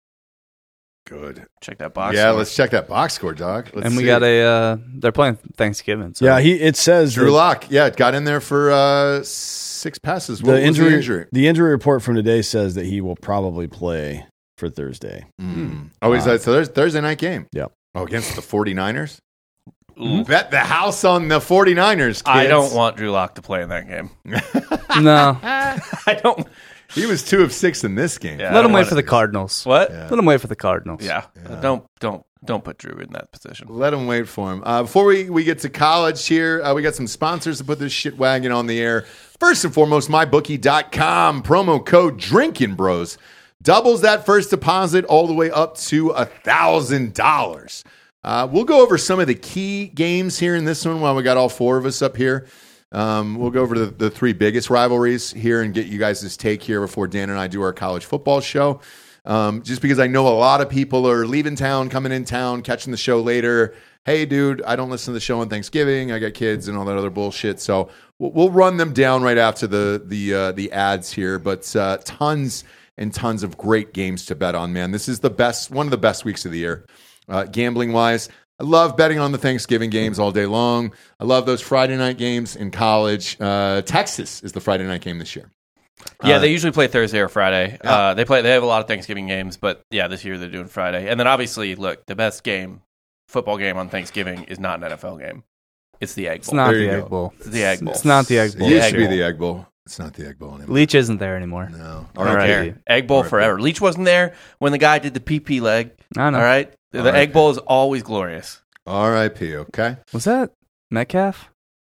B: Good.
E: Check that box.
B: Yeah,
E: score.
B: let's check that box score, dog. Let's
D: and we
B: see.
D: got a, uh, they're playing Thanksgiving. So.
C: Yeah. He it says
B: Drew
C: that
B: Lock. Yeah, got in there for uh, six passes. What
C: the
B: was
C: injury,
B: the injury?
C: the injury report from today says that he will probably play for Thursday.
B: Mm. Oh, he's
C: Uh,
B: so there's Thursday night game.
C: Yep.
B: Oh, against the 49ers?
E: Ooh.
B: Bet the house on the 49ers, kids.
E: I don't want Drew Lock to play in that game.
D: No.
E: I don't.
B: He was two of six in this game.
E: Yeah, I
D: Let him
E: don't
D: wait
E: want
D: for
E: it.
D: the Cardinals.
E: What?
B: Yeah.
D: Let him wait for the Cardinals.
E: Yeah. Don't don't don't put Drew in that position.
B: Let him wait for him. Uh, before we, we get to college here, uh, we got some sponsors to put this shit wagon on the air. First and foremost, my bookie dot com. Promo code Drinkin' Bros doubles that first deposit all the way up to one thousand dollars. Uh, we'll go over some of the key games here in this one while we got all four of us up here. Um, we'll go over the, the three biggest rivalries here and get you guys' take here before Dan and I do our college football show. Um, just because I know a lot of people are leaving town, coming in town, catching the show later. Hey, dude, I don't listen to the show on Thanksgiving. I got kids and all that other bullshit. So we'll, we'll run them down right after the the uh, the ads here. But uh, tons and tons of great games to bet on, man. This is the best, one of the best weeks of the year, uh, gambling wise. I love betting on the Thanksgiving games all day long. I love those Friday night games in college. Uh, Texas is the Friday night game this year.
E: Yeah,
B: Uh,
E: they usually play Thursday or Friday.
B: Yeah.
E: Uh, they play. They have a lot of Thanksgiving games, but yeah, this year they're doing Friday. And then obviously, look, the best game, football game on Thanksgiving is not an N F L game. It's the Egg
D: It's
E: Bowl.
D: not
B: There
D: the
B: you
D: Egg
B: go.
D: Bowl.
E: It's the Egg Bowl.
D: It's not the Egg Bowl.
B: It used
E: Egg
B: to be
E: Bowl.
B: the Egg Bowl. It's not the Egg Bowl anymore.
D: Leach isn't there anymore.
B: No.
E: I don't
B: R I P.
E: care. Egg Bowl
B: R I P.
E: forever. Leach wasn't there when the guy did the P P leg.
D: I know.
E: All right, the
B: R I P.
E: Egg Bowl is always glorious.
B: R I P, okay?
D: Was that Metcalf?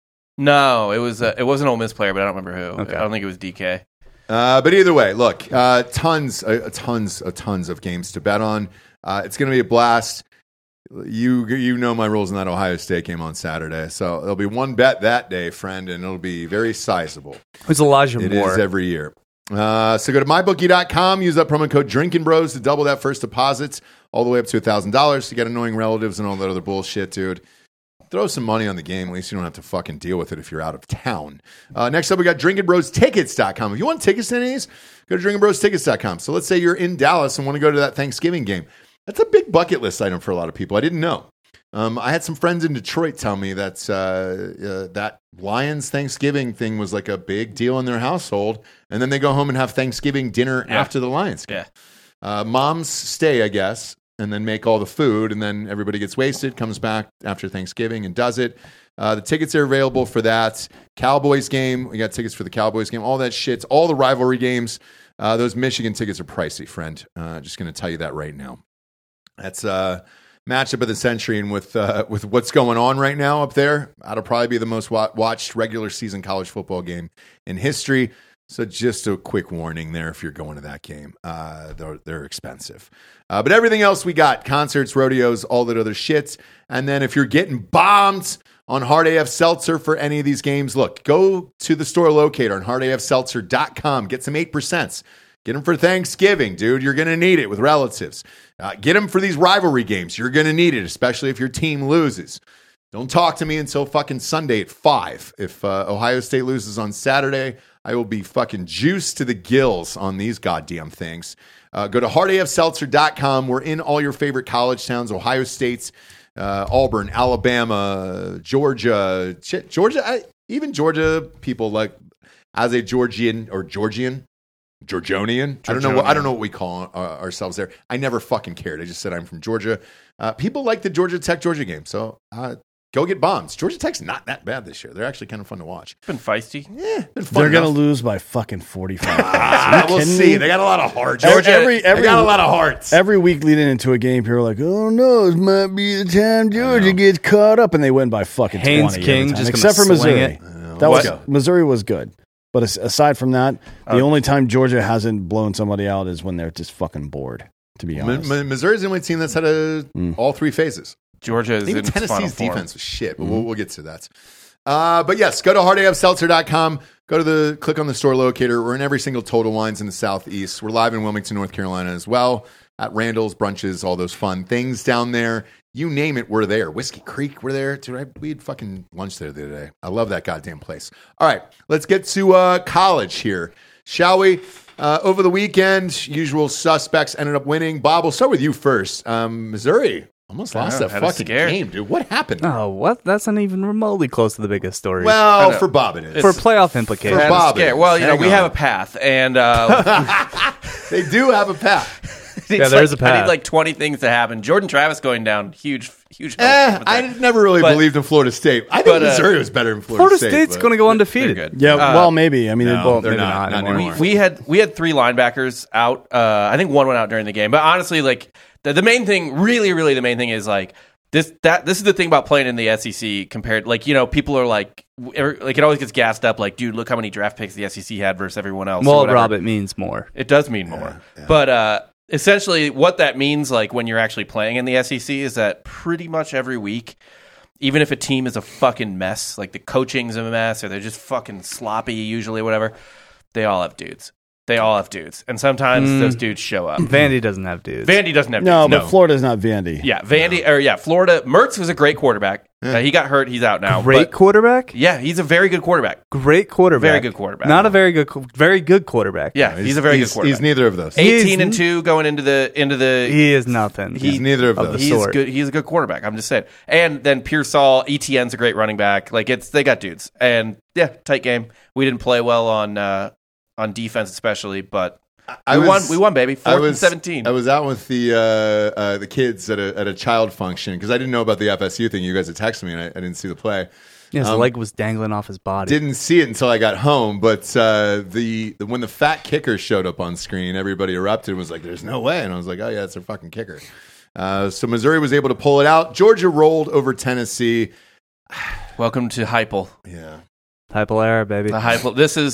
E: No, it was. Uh, it was an Ole Miss player, but I don't remember who.
D: Okay.
E: I don't think it was D K.
B: Uh, but either way, look, uh, tons, uh, tons, uh, tons of games to bet on. Uh, it's going to be a blast. You you know my rules in that Ohio State game on Saturday, so there'll be one bet that day, friend, and it'll be very sizable.
D: Who's Elijah
B: It
D: Moore?
B: is every year. Uh, so go to my bookie dot com, use that promo code Drinking Bros to double that first deposits all the way up to one thousand dollars to get annoying relatives and all that other bullshit, dude. Throw some money on the game. At least you don't have to fucking deal with it if you're out of town. Uh, next up, we got drinking bros tickets dot com. If you want tickets to any of these, go to drinking bros tickets dot com. So let's say you're in Dallas and want to go to that Thanksgiving game. That's a big bucket list item for a lot of people. I didn't know. Um, I had some friends in Detroit tell me that uh, uh, that Lions Thanksgiving thing was like a big deal in their household, and then they go home and have Thanksgiving dinner
E: Yeah.
B: after the Lions game.
E: Yeah.
B: Uh, moms stay, I guess, and then make all the food, and then everybody gets wasted, comes back after Thanksgiving and does it. Uh, the tickets are available for that. Cowboys game, we got tickets for the Cowboys game, all that shit, all the rivalry games. Uh, those Michigan tickets are pricey, friend. Uh, just going to tell you that right now. That's uh matchup of the century, and with uh, with what's going on right now up there, that'll probably be the most wa- watched regular season college football game in history. So just a quick warning there if you're going to that game. Uh, they're, they're expensive. Uh, but everything else we got, concerts, rodeos, all that other shit. And then if you're getting bombed on Hard A F Seltzer for any of these games, look, go to the store locator on hard a f seltzer dot com. Get some eight percent. Get them for Thanksgiving, dude. You're going to need it with relatives. Uh, get them for these rivalry games. You're going to need it, especially if your team loses. Don't talk to me until fucking Sunday at five. If uh, Ohio State loses on Saturday, I will be fucking juiced to the gills on these goddamn things. Uh, go to hard a f seltzer dot com. We're in all your favorite college towns, Ohio State's, uh, Auburn, Alabama, Georgia. Shit, Georgia, I, even Georgia people like, as a Georgian or Georgian, Georgianian. I don't know what I don't know what we call uh, ourselves there. I never fucking cared. I just said I'm from Georgia. Uh, people like the Georgia Tech Georgia game, so uh, go get bombs. Georgia Tech's not that bad this year. They're actually kind of fun to watch.
E: It's been feisty.
B: Yeah, been fun
C: They're going to
B: enough.
C: lose by fucking forty-five points.
B: Ah, we'll
C: kidding
B: see.
C: me?
B: They got a lot of hearts.
C: Georgia- every- every-
B: they got a lot of hearts.
C: Every week leading into a game, people are like, "Oh no, this might be the time Georgia gets caught up," and they win by fucking
D: Haynes
C: twenty.
D: King
C: every time,
D: just
C: except for
D: gonna sling
C: Missouri.
D: it.
C: That was
E: What?
C: Missouri was good, but as- aside from that, the only time Georgia hasn't blown somebody out is when they're just fucking bored. To be
B: Mi-
C: honest,
B: Mi- Missouri's the only team that's had a, all three phases.
E: Georgia is
B: Even
E: in its final
B: Tennessee's
E: form.
B: defense was shit, but we'll, we'll get to that. Uh, but yes, go to hard a f seltzer dot com. Go to the click on the store locator. We're in every single Total Wines in the Southeast. We're live in Wilmington, North Carolina as well. At Randall's, brunches, all those fun things down there. You name it, we're there. Whiskey Creek, we're there. Dude, I, we had fucking lunch there the other day. I love that goddamn place. All right, let's get to uh, college here, shall we? Uh, over the weekend, usual suspects ended up winning. Bob, we'll start with you first. Um, Missouri almost
E: I
B: lost
E: know,
B: that
E: had a
B: fucking
E: scare.
B: game, dude. What happened?
D: Oh, what? That's not even remotely close to the biggest story.
B: Well,
E: I know.
B: for Bob it is.
D: for playoff implications.
B: For
E: Had a
B: Bob,
E: scare.
B: it is.
E: Well, you know,
B: Hang
E: we
B: on.
E: have a path, and uh,
B: They do have a path.
E: it's
D: Yeah, there's
E: like,
D: a
E: I
D: path.
E: need like twenty things to happen. Jordan Travis going down, huge, huge. hope
B: Eh,
E: with
B: I
E: that.
B: never really
E: But-
B: believed in Florida State. I think
E: but, uh,
B: Missouri was better than Florida,
D: Florida
B: State.
D: State's
B: but-
D: going to go
E: They're
D: undefeated.
E: good.
C: yeah,
E: Uh,
C: well, maybe. I mean,
B: no,
C: it, well,
B: they're
C: maybe
B: not, not
C: anymore.
B: anymore.
E: We had we had three linebackers out. Uh, I think one went out during the game. But honestly, like the, the main thing, really, really, the main thing is like this. That this is the thing about playing in the S E C compared. Like you know, people are like, every, like it always gets gassed up. Like, dude, look how many draft picks the S E C had versus everyone else. or
D: Well,
E: whatever.
D: Rob, it means more.
E: It does mean more. But uh, essentially, what that means, like when you're actually playing in the S E C, is that pretty much every week, even if a team is a fucking mess, like the coaching's a mess or they're just fucking sloppy, usually, whatever, they all have dudes. They all have dudes. And sometimes
D: Mm.
E: those dudes show up.
D: Vandy doesn't have dudes.
E: Vandy doesn't have
C: No,
E: dudes.
C: but Florida's not Vandy.
E: Yeah, Vandy, or yeah, Florida. Mertz was a great quarterback. Uh, he got hurt. He's out now.
D: Great
E: but-
D: quarterback.
E: Yeah, he's a very good quarterback.
D: Great quarterback.
E: Very good quarterback.
D: Not a very good, very good quarterback.
E: Yeah, he's, a very
B: he's,
E: good quarterback.
B: He's neither of those.
D: He is
E: eighteen and
D: n-
E: two going into the into the
D: He is nothing.
B: He's neither of
D: of
B: those.
D: the
E: He's
D: sort.
E: good. He's a good quarterback. I'm just saying. And then Pearsall, E T N's a great running back. Like it's they got dudes. And yeah, tight game. We didn't play well on uh, on defense, especially, but
B: I
E: we
B: was-
E: won. We won, baby.
B: I
E: Fourth
B: was
E: and seventeen.
B: I was out with the uh, uh, the kids at a at a child function because I didn't know about the F S U thing. You guys had texted me and I, I didn't see the play.
D: His
B: Um,
D: leg was dangling off his body.
B: Didn't see it until I got home. But uh, the, the when the fat kicker showed up on screen, everybody erupted and was like, "There's no way!" And I was like, "Oh yeah, it's their fucking kicker." Uh, so Missouri was able to pull it out. Georgia rolled over Tennessee.
E: Welcome to Heupel.
B: Yeah.
D: Heupel era, baby.
E: The Heupel. This is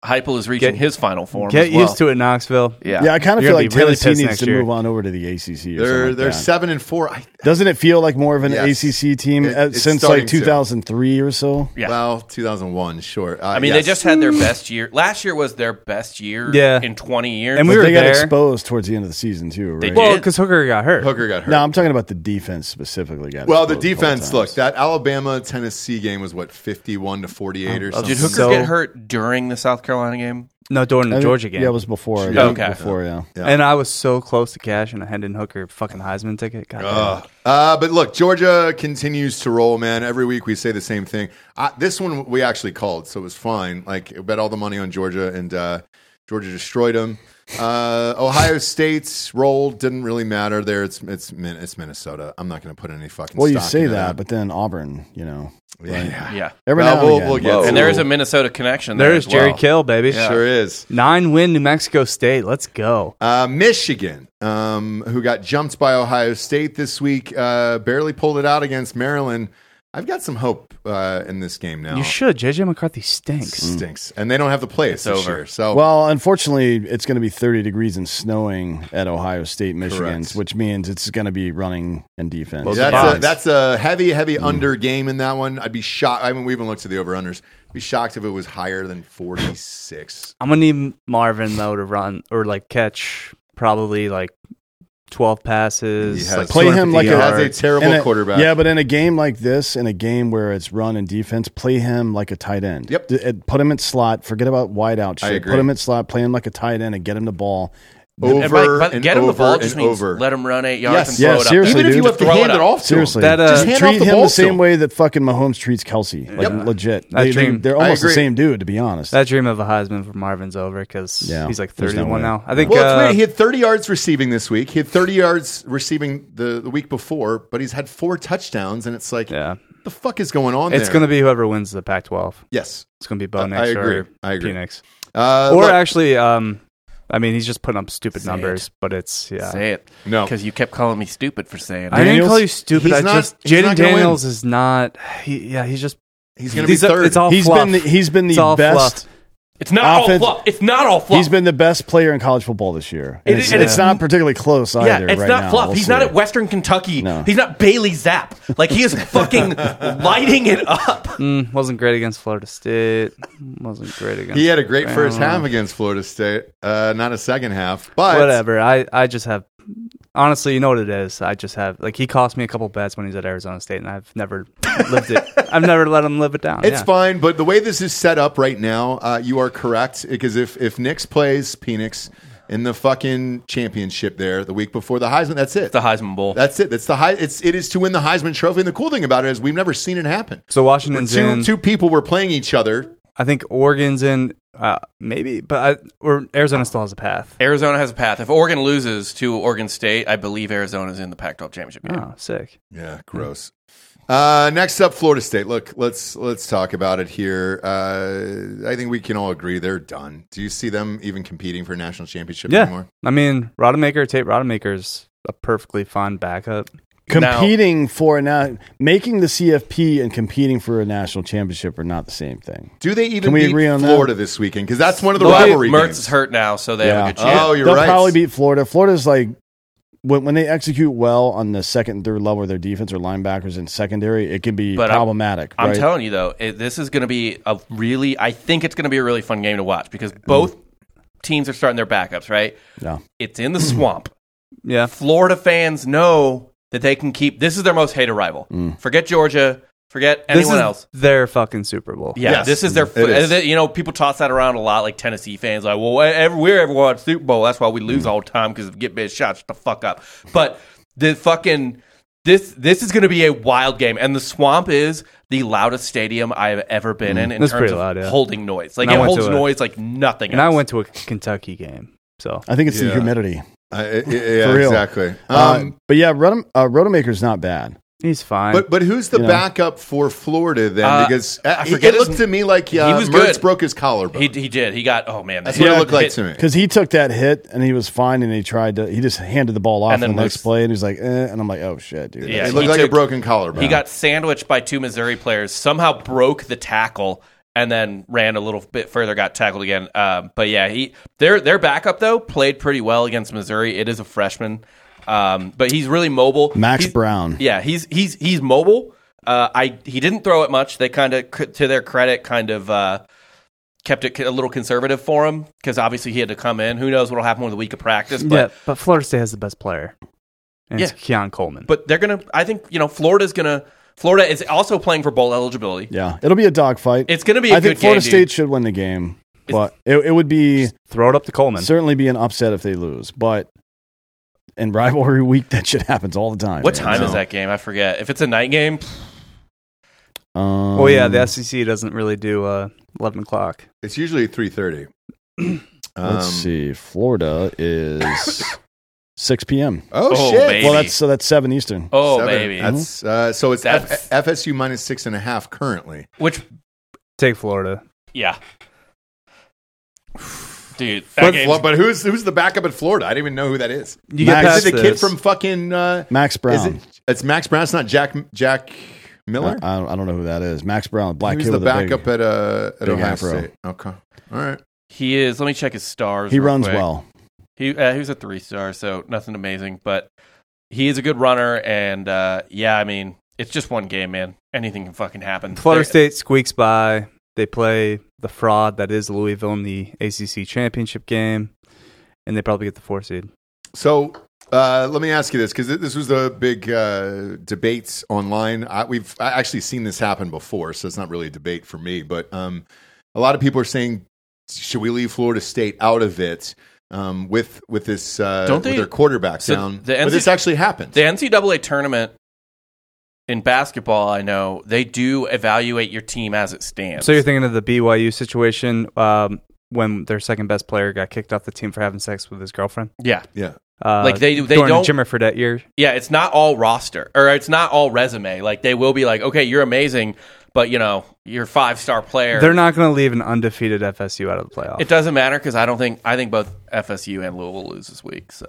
E: Heupel is reaching
D: Get-
E: his final form.
D: Get
E: as well.
D: used to it, Knoxville.
E: Yeah.
C: Yeah, I kind of
D: You're
C: feel
D: gonna
C: like
D: be really
C: Tennessee
D: pissed
C: needs
D: next
C: to
D: year.
C: move on over to the A C C. Or
B: They're
C: something like
B: they're
C: that.
B: seven and four. I,
C: Doesn't it feel like more of an
B: Yes.
C: A C C team
B: It-
C: uh,
B: it's
C: since
B: starting
C: like
B: to.
C: two thousand three or so?
E: Yeah.
B: Well, two thousand one, sure. Uh,
E: I mean,
B: yes.
E: they just had their best year. Last year was their best year
D: Yeah.
E: in twenty years.
D: And
C: But
D: we were
C: they got
D: there.
C: exposed towards the end of the season too,
E: They
C: right?
E: did.
D: Well, because Hooker got hurt.
B: Hooker got hurt.
C: No, I'm talking about the defense specifically. Got
B: well, the
C: exposed a couple
B: defense. Look,
C: times.
B: that Alabama Tennessee game was what fifty-one to forty-eight or
D: Oh,
B: something.
E: Did Hooker
D: So-
E: get hurt during the South Carolina game?
D: No, during the
C: I think-
D: Georgia game.
C: Yeah, it was before.
B: Yeah.
C: Okay,
E: Okay.
C: before yeah.
B: Yeah.
D: And I was so close to cashing a Hendon Hooker fucking Heisman ticket. God damn.
B: Ugh. Uh, but look, Georgia continues to roll, man. Every week we say the same thing. Uh, this one we actually called, so it was fine. Like, I bet all the money on Georgia, and uh, Georgia destroyed them. Uh, Ohio State's roll didn't really matter there. It's it's Min- it's Minnesota. I'm not going to put any fucking.
C: Well, you
B: stock
C: say
B: into
C: that, but then Auburn, you know,
B: yeah,
E: Yeah.
C: every
B: Well,
C: now
B: we'll-
C: and again.
B: we'll get
C: Whoa.
B: to
E: And there is a Minnesota connection there.
D: There's
E: as well.
D: Jerry Kill, baby.
B: sure is.
D: Nine win New Mexico State. Let's go.
B: Uh, Michigan, um, who got jumped by Ohio State this week, uh, barely pulled it out against Maryland. I've got some hope uh, in this game now.
D: You should. J J McCarthy stinks.
B: Stinks, and they don't have the place
E: It's
B: this
E: over.
B: year. So
C: Well, unfortunately, it's going to be thirty degrees and snowing at Ohio State, Michigan,
B: Correct.
C: which means it's going to be running and defense.
D: Well,
B: that's
D: box.
B: a, that's a heavy, heavy under game in that one. I'd be shocked. I mean, we even looked at the over unders. Be shocked if it was higher than forty-six.
D: I'm gonna need Marvin though to run or like catch probably like twelve passes.
B: He has-
D: like
C: Play him like
B: he
C: a-
B: has a terrible
C: In a-
B: quarterback.
C: Yeah, but in a game like this, in a game where it's run and defense, play him like a tight end.
B: Yep.
C: D- it- Put him in slot. Forget about wide out
B: I
C: shit.
B: agree.
C: Put him in slot. Play him like a tight end and get him the ball.
B: Over
E: And by, by
B: and
E: get him
B: over
E: the ball
B: and
E: just means
B: over.
E: let him run eight yards
B: Yes.
E: and
C: Yeah,
E: throw it
C: seriously,
E: up.
B: Even if
C: dude.
B: you have to
E: Throw
B: hand
E: it
B: it
E: up.
B: off to
C: Seriously,
B: him.
D: That, uh,
B: just hand
C: treat
B: off the
C: him
B: ball
C: the
B: to
C: same
B: him.
C: way that fucking Mahomes treats Kelsey. Like
B: Yep.
C: legit.
D: That
C: They,
D: dream-
C: are
B: I
C: almost the
B: agree.
C: same dude, to be honest.
D: that dream of a Heisman for Marvin's over because
C: Yeah,
D: he's like
C: there's no
D: thirty-one
C: way.
D: now. I think.
B: Well, it's
D: uh,
B: weird. He had thirty yards receiving this week. He had thirty yards receiving the, the week before, but he's had four touchdowns, and it's like,
D: yeah,
B: what the fuck is going on
D: it's
B: there?
D: gonna be whoever wins the Pac twelve.
B: Yes.
D: It's gonna be Bo
B: I-
D: Nix
B: I agree.
D: or
B: I agree.
D: Penix.
B: Uh,
D: Or
B: look-
D: actually, um, I mean, he's just putting up stupid
E: Say
D: numbers, but it's yeah.
E: Say it.
B: No.
E: Because you kept calling me stupid for saying it.
D: I didn't
C: Daniels?
D: call you stupid.
B: He's
D: I
B: not-
D: just
B: he's
D: Jaden
B: not gonna win.
D: Daniels is not. He, yeah, he's just.
B: he's going to be
D: These are-
B: third.
D: It's all
C: He's
D: fluff.
C: been the, he's been
D: It's
C: the
D: all
C: best.
D: fluff.
E: It's not
C: Offense-
E: all fluff. It's not all fluff.
C: He's been the best player in college football this year. And
E: It-
C: it's,
E: and
C: it's
E: it's-
C: not particularly close either.
E: yeah, it's
C: right
E: not
C: now.
E: fluff.
C: We'll
E: He's
C: see.
E: not at Western Kentucky.
C: No.
E: He's not Bailey Zapp. Like, he is fucking lighting it up.
D: Mm, wasn't great against Florida State. Wasn't great against.
B: He had a great first
D: Bama.
B: half against Florida State, uh, not a second half. But
D: Whatever. I, I just have. Honestly, you know what it is. I just have like he cost me a couple bets when he's at Arizona State, and I've never lived it. I've never let him live it down.
B: It's
D: yeah.
B: fine. But the way this is set up right now, uh, you are correct. Because if if Nix plays Penix in the fucking championship there the week before the Heisman, that's it.
E: The Heisman Bowl.
B: That's it. That's the high. It's it is to win the Heisman Trophy. And the cool thing about it is we've never seen it happen.
D: So
B: Where
D: Washington's
B: two
D: in.
B: two people were playing each other.
D: I think Oregon's in. Uh, maybe, but I, or Arizona still has a path.
E: Arizona has a path. If Oregon loses to Oregon State, I believe Arizona's in the Pac twelve championship game.
D: Oh, sick.
B: Yeah, gross. Uh, next up, Florida State. Look, let's let's talk about it here. Uh, I think we can all agree they're done. Do you see them even competing for a national championship
D: Yeah,
B: anymore?
D: I mean, Rodemaker, Tate Rodemaker's a perfectly fine backup.
C: Competing for a na- making the C F P and competing for a national championship are not the same thing.
B: Do they even
C: Can we
B: beat
C: agree on that?
B: Florida this weekend? Because that's one of the
E: Well,
B: rivalry
E: Mertz
B: games.
E: is hurt now, so they have
C: Yeah.
E: a good chance.
B: Oh, you're
C: They'll
B: right.
C: probably beat Florida. Florida's like when when they execute well on the second and third level of their defense or linebackers in secondary, it can be
E: But I'm-
C: problematic.
E: I'm
C: right?
E: telling you though, it, this is going to be a really. I think it's going to be a really fun game to watch because both teams are starting their backups. Right?
C: Yeah.
E: It's in the swamp.
D: Yeah,
E: Florida fans know that they can keep. This is their most hated rival. Forget Georgia. Forget
D: this
E: anyone
D: is
E: else.
D: their fucking Super Bowl.
E: Yeah,
B: Yes,
E: this is their.
B: it is.
E: uh, You know, people toss that around a lot, like Tennessee fans, like, "Well, every, we're ever won Super Bowl. That's why we lose all the time because of get big shots. Shut the fuck up." But the fucking this this is going to be a wild game, and the Swamp is the loudest stadium I have ever been in in
D: It's
E: terms
D: pretty
E: of
D: loud, yeah.
E: holding noise. Like
D: And I
E: it
D: went
E: holds
D: to a-
E: noise like nothing.
D: And
E: else.
D: I went to a Kentucky game, so
C: I think it's the
B: Yeah.
C: humidity.
B: Uh, it- it- yeah,
C: For real.
B: exactly. Um,
C: Uh, but yeah, Rodem- uh, Rodemaker's not bad.
D: he's fine.
B: but but who's the
C: you know.
B: backup for Florida then?
E: Uh,
B: because
E: I
B: uh,
E: forget
B: it
E: his-
B: looked to me like uh,
E: he was
B: Mertz
E: good.
B: broke his collarbone.
E: He he did. He got. Oh man,
B: That's
E: the
B: what
E: hit-
B: it looked like
E: hit-
B: to me.
C: Because he took that hit and he was fine, and he tried to. He just handed the ball off
E: And
C: the
E: then
C: next
E: was-
C: play, and he was like, eh, and I'm like, oh shit, dude.
E: Yeah,
B: it
E: he
B: looked like a
E: took-
B: broken collarbone.
E: He got sandwiched by two Missouri players. Somehow broke the tackle and then ran a little bit further, got tackled again. Um, but yeah, he their their backup though played pretty well against Missouri. It is a freshman, um, but he's really mobile.
C: Max
E: He's-
C: Brown.
E: Yeah, he's he's he's mobile. Uh, I he didn't throw it much. They kind of, to their credit, kind of uh, kept it a little conservative for him because obviously he had to come in. Who knows what'll happen with a week of practice? But
D: yeah, but Florida State has the best player. And it's
E: Yeah.
D: Keon Coleman.
E: but they're gonna. I think you know Florida's gonna. Florida is also playing for bowl eligibility.
C: Yeah, it'll be a dogfight.
E: It's gonna be a
C: I
E: good
C: think Florida
E: game,
C: State
E: dude.
C: should win the game, but it, it would be
D: Throw it up to Coleman.
C: certainly be an upset if they lose. But in rivalry week, that shit happens all the time.
E: What
C: man.
E: time
C: So,
E: is that game? I forget. If it's a night game,
C: Um,
D: well, yeah, the S E C doesn't really do uh, eleven o'clock.
B: It's usually three thirty.
C: Let's
B: Um,
C: see. Florida is six p.m.
B: Oh,
E: Oh,
B: shit!
E: baby.
C: Well, that's so that's seven Eastern.
E: oh
B: Seven.
E: baby,
B: That's uh, so it's F-
E: That's-
B: F S U minus six and a half currently.
E: which
D: Take Florida.
E: yeah, dude. That
B: But,
E: game's-
B: but who's who's the backup at Florida? I didn't even know who that is.
D: You
C: Max-
D: get past
B: Is it the kid
D: this.
B: from fucking? Uh,
C: Max
B: is
C: Brown.
B: it? It's Max Brown. It's not Jack Jack Miller.
C: I, I don't- I don't know who that is. Max Brown, black
B: He
C: kid
B: was the
C: with a big-
B: backup at uh, at
C: big
B: Ohio
C: afro.
B: State. Okay, all right.
E: he is. Let me check his stars.
C: He
E: real
C: runs
E: quick.
C: well.
E: He uh, he was a three star, so nothing amazing, but he is a good runner. And uh, yeah, I mean, it's just one game, man. Anything can fucking happen.
D: Florida
E: They're-
D: State squeaks by. They play the fraud that is Louisville in the A C C championship game, and they probably get the four seed.
B: So uh, let me ask you this, because this was the big uh, debates online. I, we've I actually seen this happen before, so it's not really a debate for me. But um, a lot of people are saying, should we leave Florida State out of it um, with with this uh,
E: Don't
B: with
E: they-
B: their quarterback
E: so
B: down?
E: the
B: but
E: N C
B: this actually happened.
E: The N C double A tournament in basketball, I know they do evaluate your team as it stands.
D: So you're thinking of the B Y U situation um, when their second best player got kicked off the team for having sex with his girlfriend?
E: yeah,
B: yeah.
D: Uh,
E: Like, they- they
D: during
E: don't-
D: the Jimmer Fredette year.
E: yeah. It's not all roster or it's not all resume. Like they will be like, okay, you're amazing, but you know, you're a five star player.
D: They're not going to leave an undefeated F S U out of the playoff.
E: It doesn't matter because I don't think I think both F S U and Louisville lose this week. So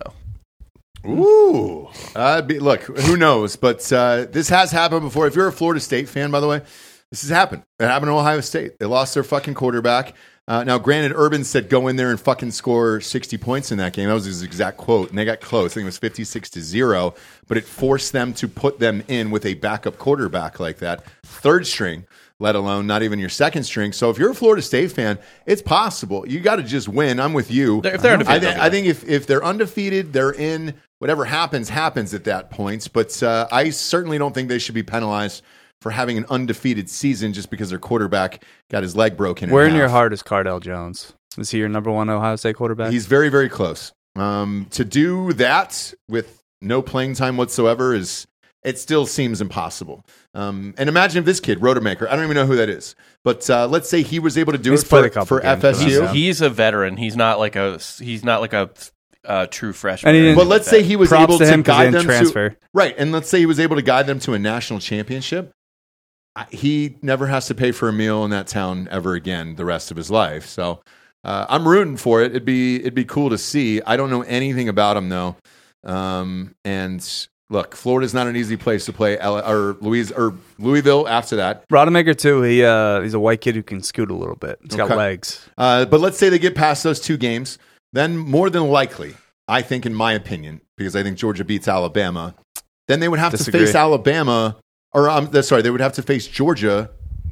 B: Ooh. Uh, be, look, who knows? But uh, this has happened before. If you're a Florida State fan, by the way, this has happened. It happened to Ohio State. They lost their fucking quarterback. Uh, now, granted, Urban said go in there and fucking score sixty points in that game. That was his exact quote. And they got close. I think it was fifty-six to zero. But it forced them to put them in with a backup quarterback like that. Third string, let alone not even your second string. So if you're a Florida State fan, it's possible. You got to just win. I'm with you.
E: If they're undefeated,
B: I,
E: they'll
B: thi-
E: be
B: I think if, if they're undefeated, they're in. Whatever happens, happens at that point. But uh, I certainly don't think they should be penalized for having an undefeated season just because their quarterback got his leg broken.
D: Where
B: in
D: in your
B: half.
D: heart is Cardell Jones? Is he your number one Ohio State quarterback?
B: He's very, very close. Um, to do that with no playing time whatsoever is it still seems impossible. Um, and imagine if this kid, Rodemaker, I don't even know who that is, but uh, let's say he was able to do
D: He's
B: it
D: played
B: for,
D: a couple
B: for
D: games for
B: F S U.
D: them, yeah.
E: he's a veteran. He's not like a he's not like a uh, true freshman.
D: And he
E: or
D: didn't-
B: But
E: anything
B: let's
E: like
B: say
E: that.
B: he was
D: Props
B: able
D: to
B: to,
D: him 'cause he
B: guide
D: didn't
B: them
D: transfer.
B: to right, and let's say he was able to guide them to a national championship. I- He never has to pay for a meal in that town ever again the rest of his life. So uh, I'm rooting for it. It'd be it'd be cool to see. I don't know anything about him though. Um, and look, Florida's not an easy place to play. L- or Louis or Louisville after that.
D: Rodemaker too. He uh, he's a white kid who can scoot a little bit. He's got
B: Okay.
D: legs.
B: Uh, but let's say they get past those two games, then more than likely, I think, in my opinion, because I think Georgia beats Alabama, then they would have
D: Disagree.
B: to face Alabama, or um, that's- sorry, they would have to face Georgia.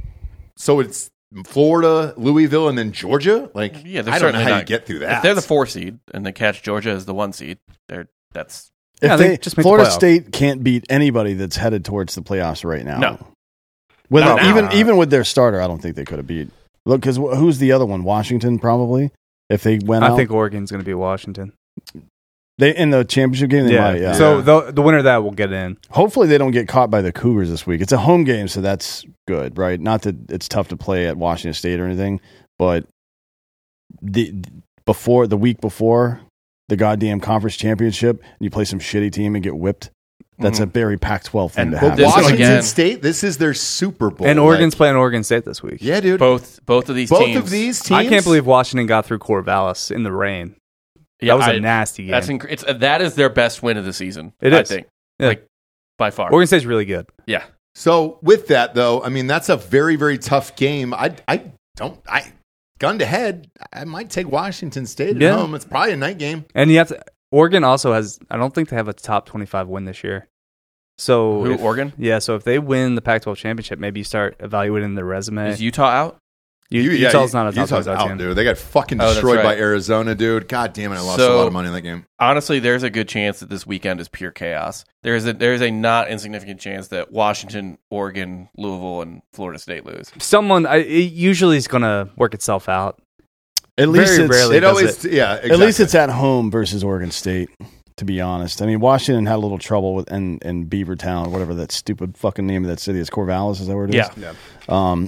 B: So it's Florida, Louisville, and then Georgia. Like,
E: yeah, they're
B: I don't know
E: certainly
B: how you
E: not-
B: get through that.
E: If they're the four seed and they catch Georgia as the one seed, they're that's
C: If
D: Yeah,
C: they,
D: they just make the
C: Florida
D: playoff.
C: State can't beat anybody that's headed towards the playoffs right now.
E: No.
C: With,
E: Not
C: even
E: now.
C: even with their starter, I don't think they could have beat. Look, because who's the other one? Washington, probably. If they went
D: I
C: out,
D: think Oregon's going to be Washington.
C: they in the championship game. They
D: Yeah.
C: might, yeah.
D: So the the winner of that will get in.
C: Hopefully they don't get caught by the Cougars this week. It's a home game, so that's good, right? Not that it's tough to play at Washington State or anything, but the before the week before the goddamn conference championship, and you play some shitty team and get whipped. That's a very Pac twelve thing
E: And
C: to
E: well,
C: have.
E: this-
B: Washington
E: again-
B: State, this is their Super Bowl.
D: And Oregon's
B: Like,
D: playing Oregon State this week.
B: yeah, dude.
E: both both of these
B: Both
E: teams.
B: of these teams.
D: I can't believe Washington got through Corvallis in the rain.
E: Yeah,
D: that was a
E: I-
D: nasty game.
E: That's inc- it's uh, that is their best win of the season.
D: It
E: I
D: is.
E: think,
D: Yeah.
E: like by far.
D: Oregon State's really good.
E: Yeah,
B: So with that, though, I mean that's a very, very tough game. I, I don't I gun to head, I might take Washington State at
D: Yeah.
B: home. It's probably a night game.
D: And you have to. Oregon also has. I don't think they have a top twenty-five win this year. So
E: Who,
D: if-
E: Oregon?
D: Yeah. So if they win the Pac twelve championship, maybe you start evaluating their resume.
E: Is Utah out?
D: U-
B: You- yeah,
D: Utah's not a top
B: Utah's
D: twenty-five
B: out,
D: team.
B: dude. They got fucking
E: Oh, that's
B: destroyed by
E: right.
B: Arizona, dude. God damn it, I lost
E: So-
B: a lot of money in that game.
E: Honestly, there's a good chance that this weekend is pure chaos. There's a there's a not insignificant chance that Washington, Oregon, Louisville, and Florida State lose.
D: Someone I, it usually is going to work itself out.
C: At least
D: Very
C: it's,
D: rarely
B: It
D: does
B: always,
D: it.
B: yeah, exactly.
C: At least it's at home versus Oregon State, to be honest. I mean, Washington had a little trouble with in, in Beavertown, whatever that stupid fucking name of that city is. Corvallis, is that where it is?
E: Yeah.
C: Um,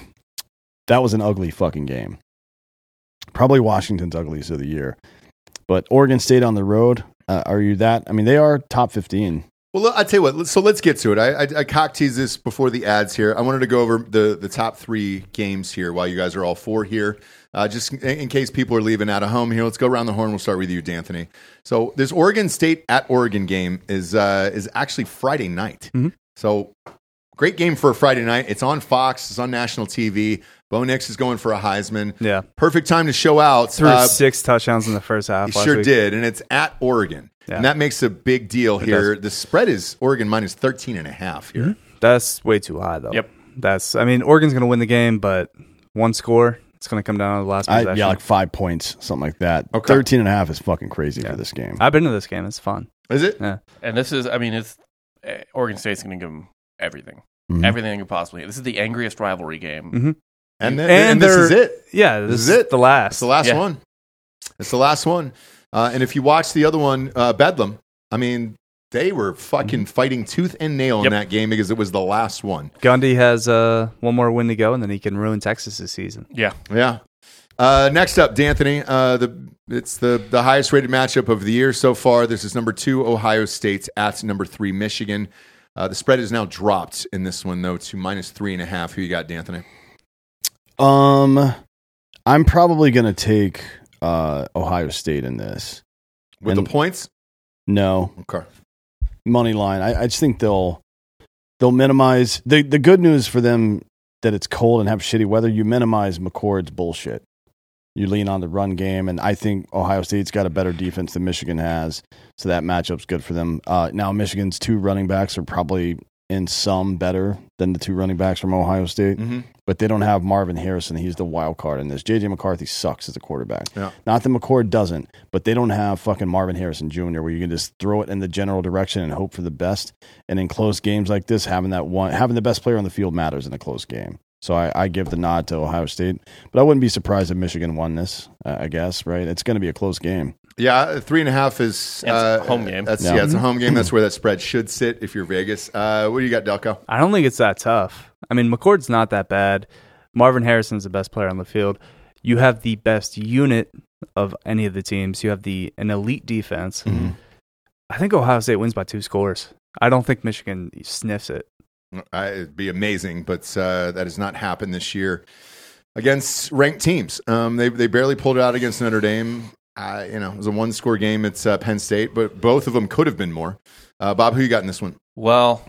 C: that was an ugly fucking game. Probably Washington's ugliest of the year. But Oregon State on the road, uh, are you that? I mean, they are top fifteen.
B: Well, I'll tell you what. let's- So let's get to it. I, I, I cock teased this before the ads here. I wanted to go over the, the top three games here while you guys are all four here. Uh, just in, in case people are leaving out of home here, let's go around the horn. We'll start with you, D'Anthony. So this Oregon State at Oregon game is uh, is actually Friday night.
D: Mhm.
B: So great game for a Friday night. It's on Fox. It's on national T V. Bo Nix is going for a Heisman.
D: Yeah.
B: Perfect time to show out.
D: Threw
B: Uh,
D: six touchdowns in the first half.
B: He
D: last
B: sure
D: week.
B: did, and it's at Oregon.
D: Yeah.
B: And that makes a big deal here.
D: does.
B: The spread is Oregon minus thirteen and a half here.
D: That's way too high, though.
E: Yep.
D: That's. I mean, Oregon's going to win the game, but one score. It's going to come down to the last
C: I,
D: possession.
C: yeah, like five points, something like that.
B: Okay.
C: thirteen and a half is fucking crazy
D: Yeah.
C: for this game.
D: I've been to this game. It's fun.
B: Is it?
D: Yeah.
E: And this is, I mean, it's eh, Oregon State's going to give them everything,
C: Mhm.
E: everything they can possibly. This is the angriest rivalry game.
D: Mhm.
B: And, then,
D: And
B: and this is
D: they're-
B: it.
D: Yeah, this,
B: This
D: is
B: is it.
D: the last.
B: It's the last
E: Yeah.
B: one. It's the last one. Uh, and if you watch the other one, uh, Bedlam, I mean, they were fucking fighting tooth and nail in
E: Yep.
B: that game because it was the last one.
D: Gundy has uh, one more win to go, and then he can ruin Texas's season.
E: Yeah.
B: Yeah. Uh, next up, D'Anthony. Uh, the it's the the highest rated matchup of the year so far. This is number two Ohio State at number three Michigan. Uh, the spread is now dropped in this one though to minus three and a half. Who you got, D'Anthony?
C: Um, I'm probably going to take uh, Ohio State in this.
B: With
C: And-
B: the points?
C: No,
B: Okay.
C: money line. I, I just think they'll they'll minimize the the good news for them that it's cold and have shitty weather. You minimize McCord's bullshit. You lean on the run game, and I think Ohio State's got a better defense than Michigan has, so that matchup's good for them. Uh, now Michigan's two running backs are probably in some better than the two running backs from Ohio State,
B: Mm-hmm.
C: but they don't have Marvin Harrison. He's the wild card in this. J J McCarthy sucks as a quarterback.
B: Yeah.
C: Not that McCord doesn't, but they don't have fucking Marvin Harrison Junior where you can just throw it in the general direction and hope for the best. And in close games like this, having that one, having the best player on the field matters in a close game. So I, I give the nod to Ohio State, but I wouldn't be surprised if Michigan won this. Uh, I guess, right? It's going to be a close game.
B: Yeah, three and a half is
E: Yeah, it's a
B: uh,
E: home game.
B: That's
C: Yeah.
B: yeah. it's a home game. That's where that spread should sit if you're Vegas. Uh, what do you got, Delco?
D: I don't think it's that tough. I mean, McCord's not that bad. Marvin Harrison's the best player on the field. You have the best unit of any of the teams. You have the an elite defense.
C: Mhm.
D: I think Ohio State wins by two scores. I don't think Michigan sniffs it.
B: I, it'd be amazing, but uh, that has not happened this year against ranked teams. Um, they they barely pulled it out against Notre Dame. Uh, you know, it was a one score game. It's uh, Penn State, but both of them could have been more. Uh, Bob, who you got in this one?
E: Well,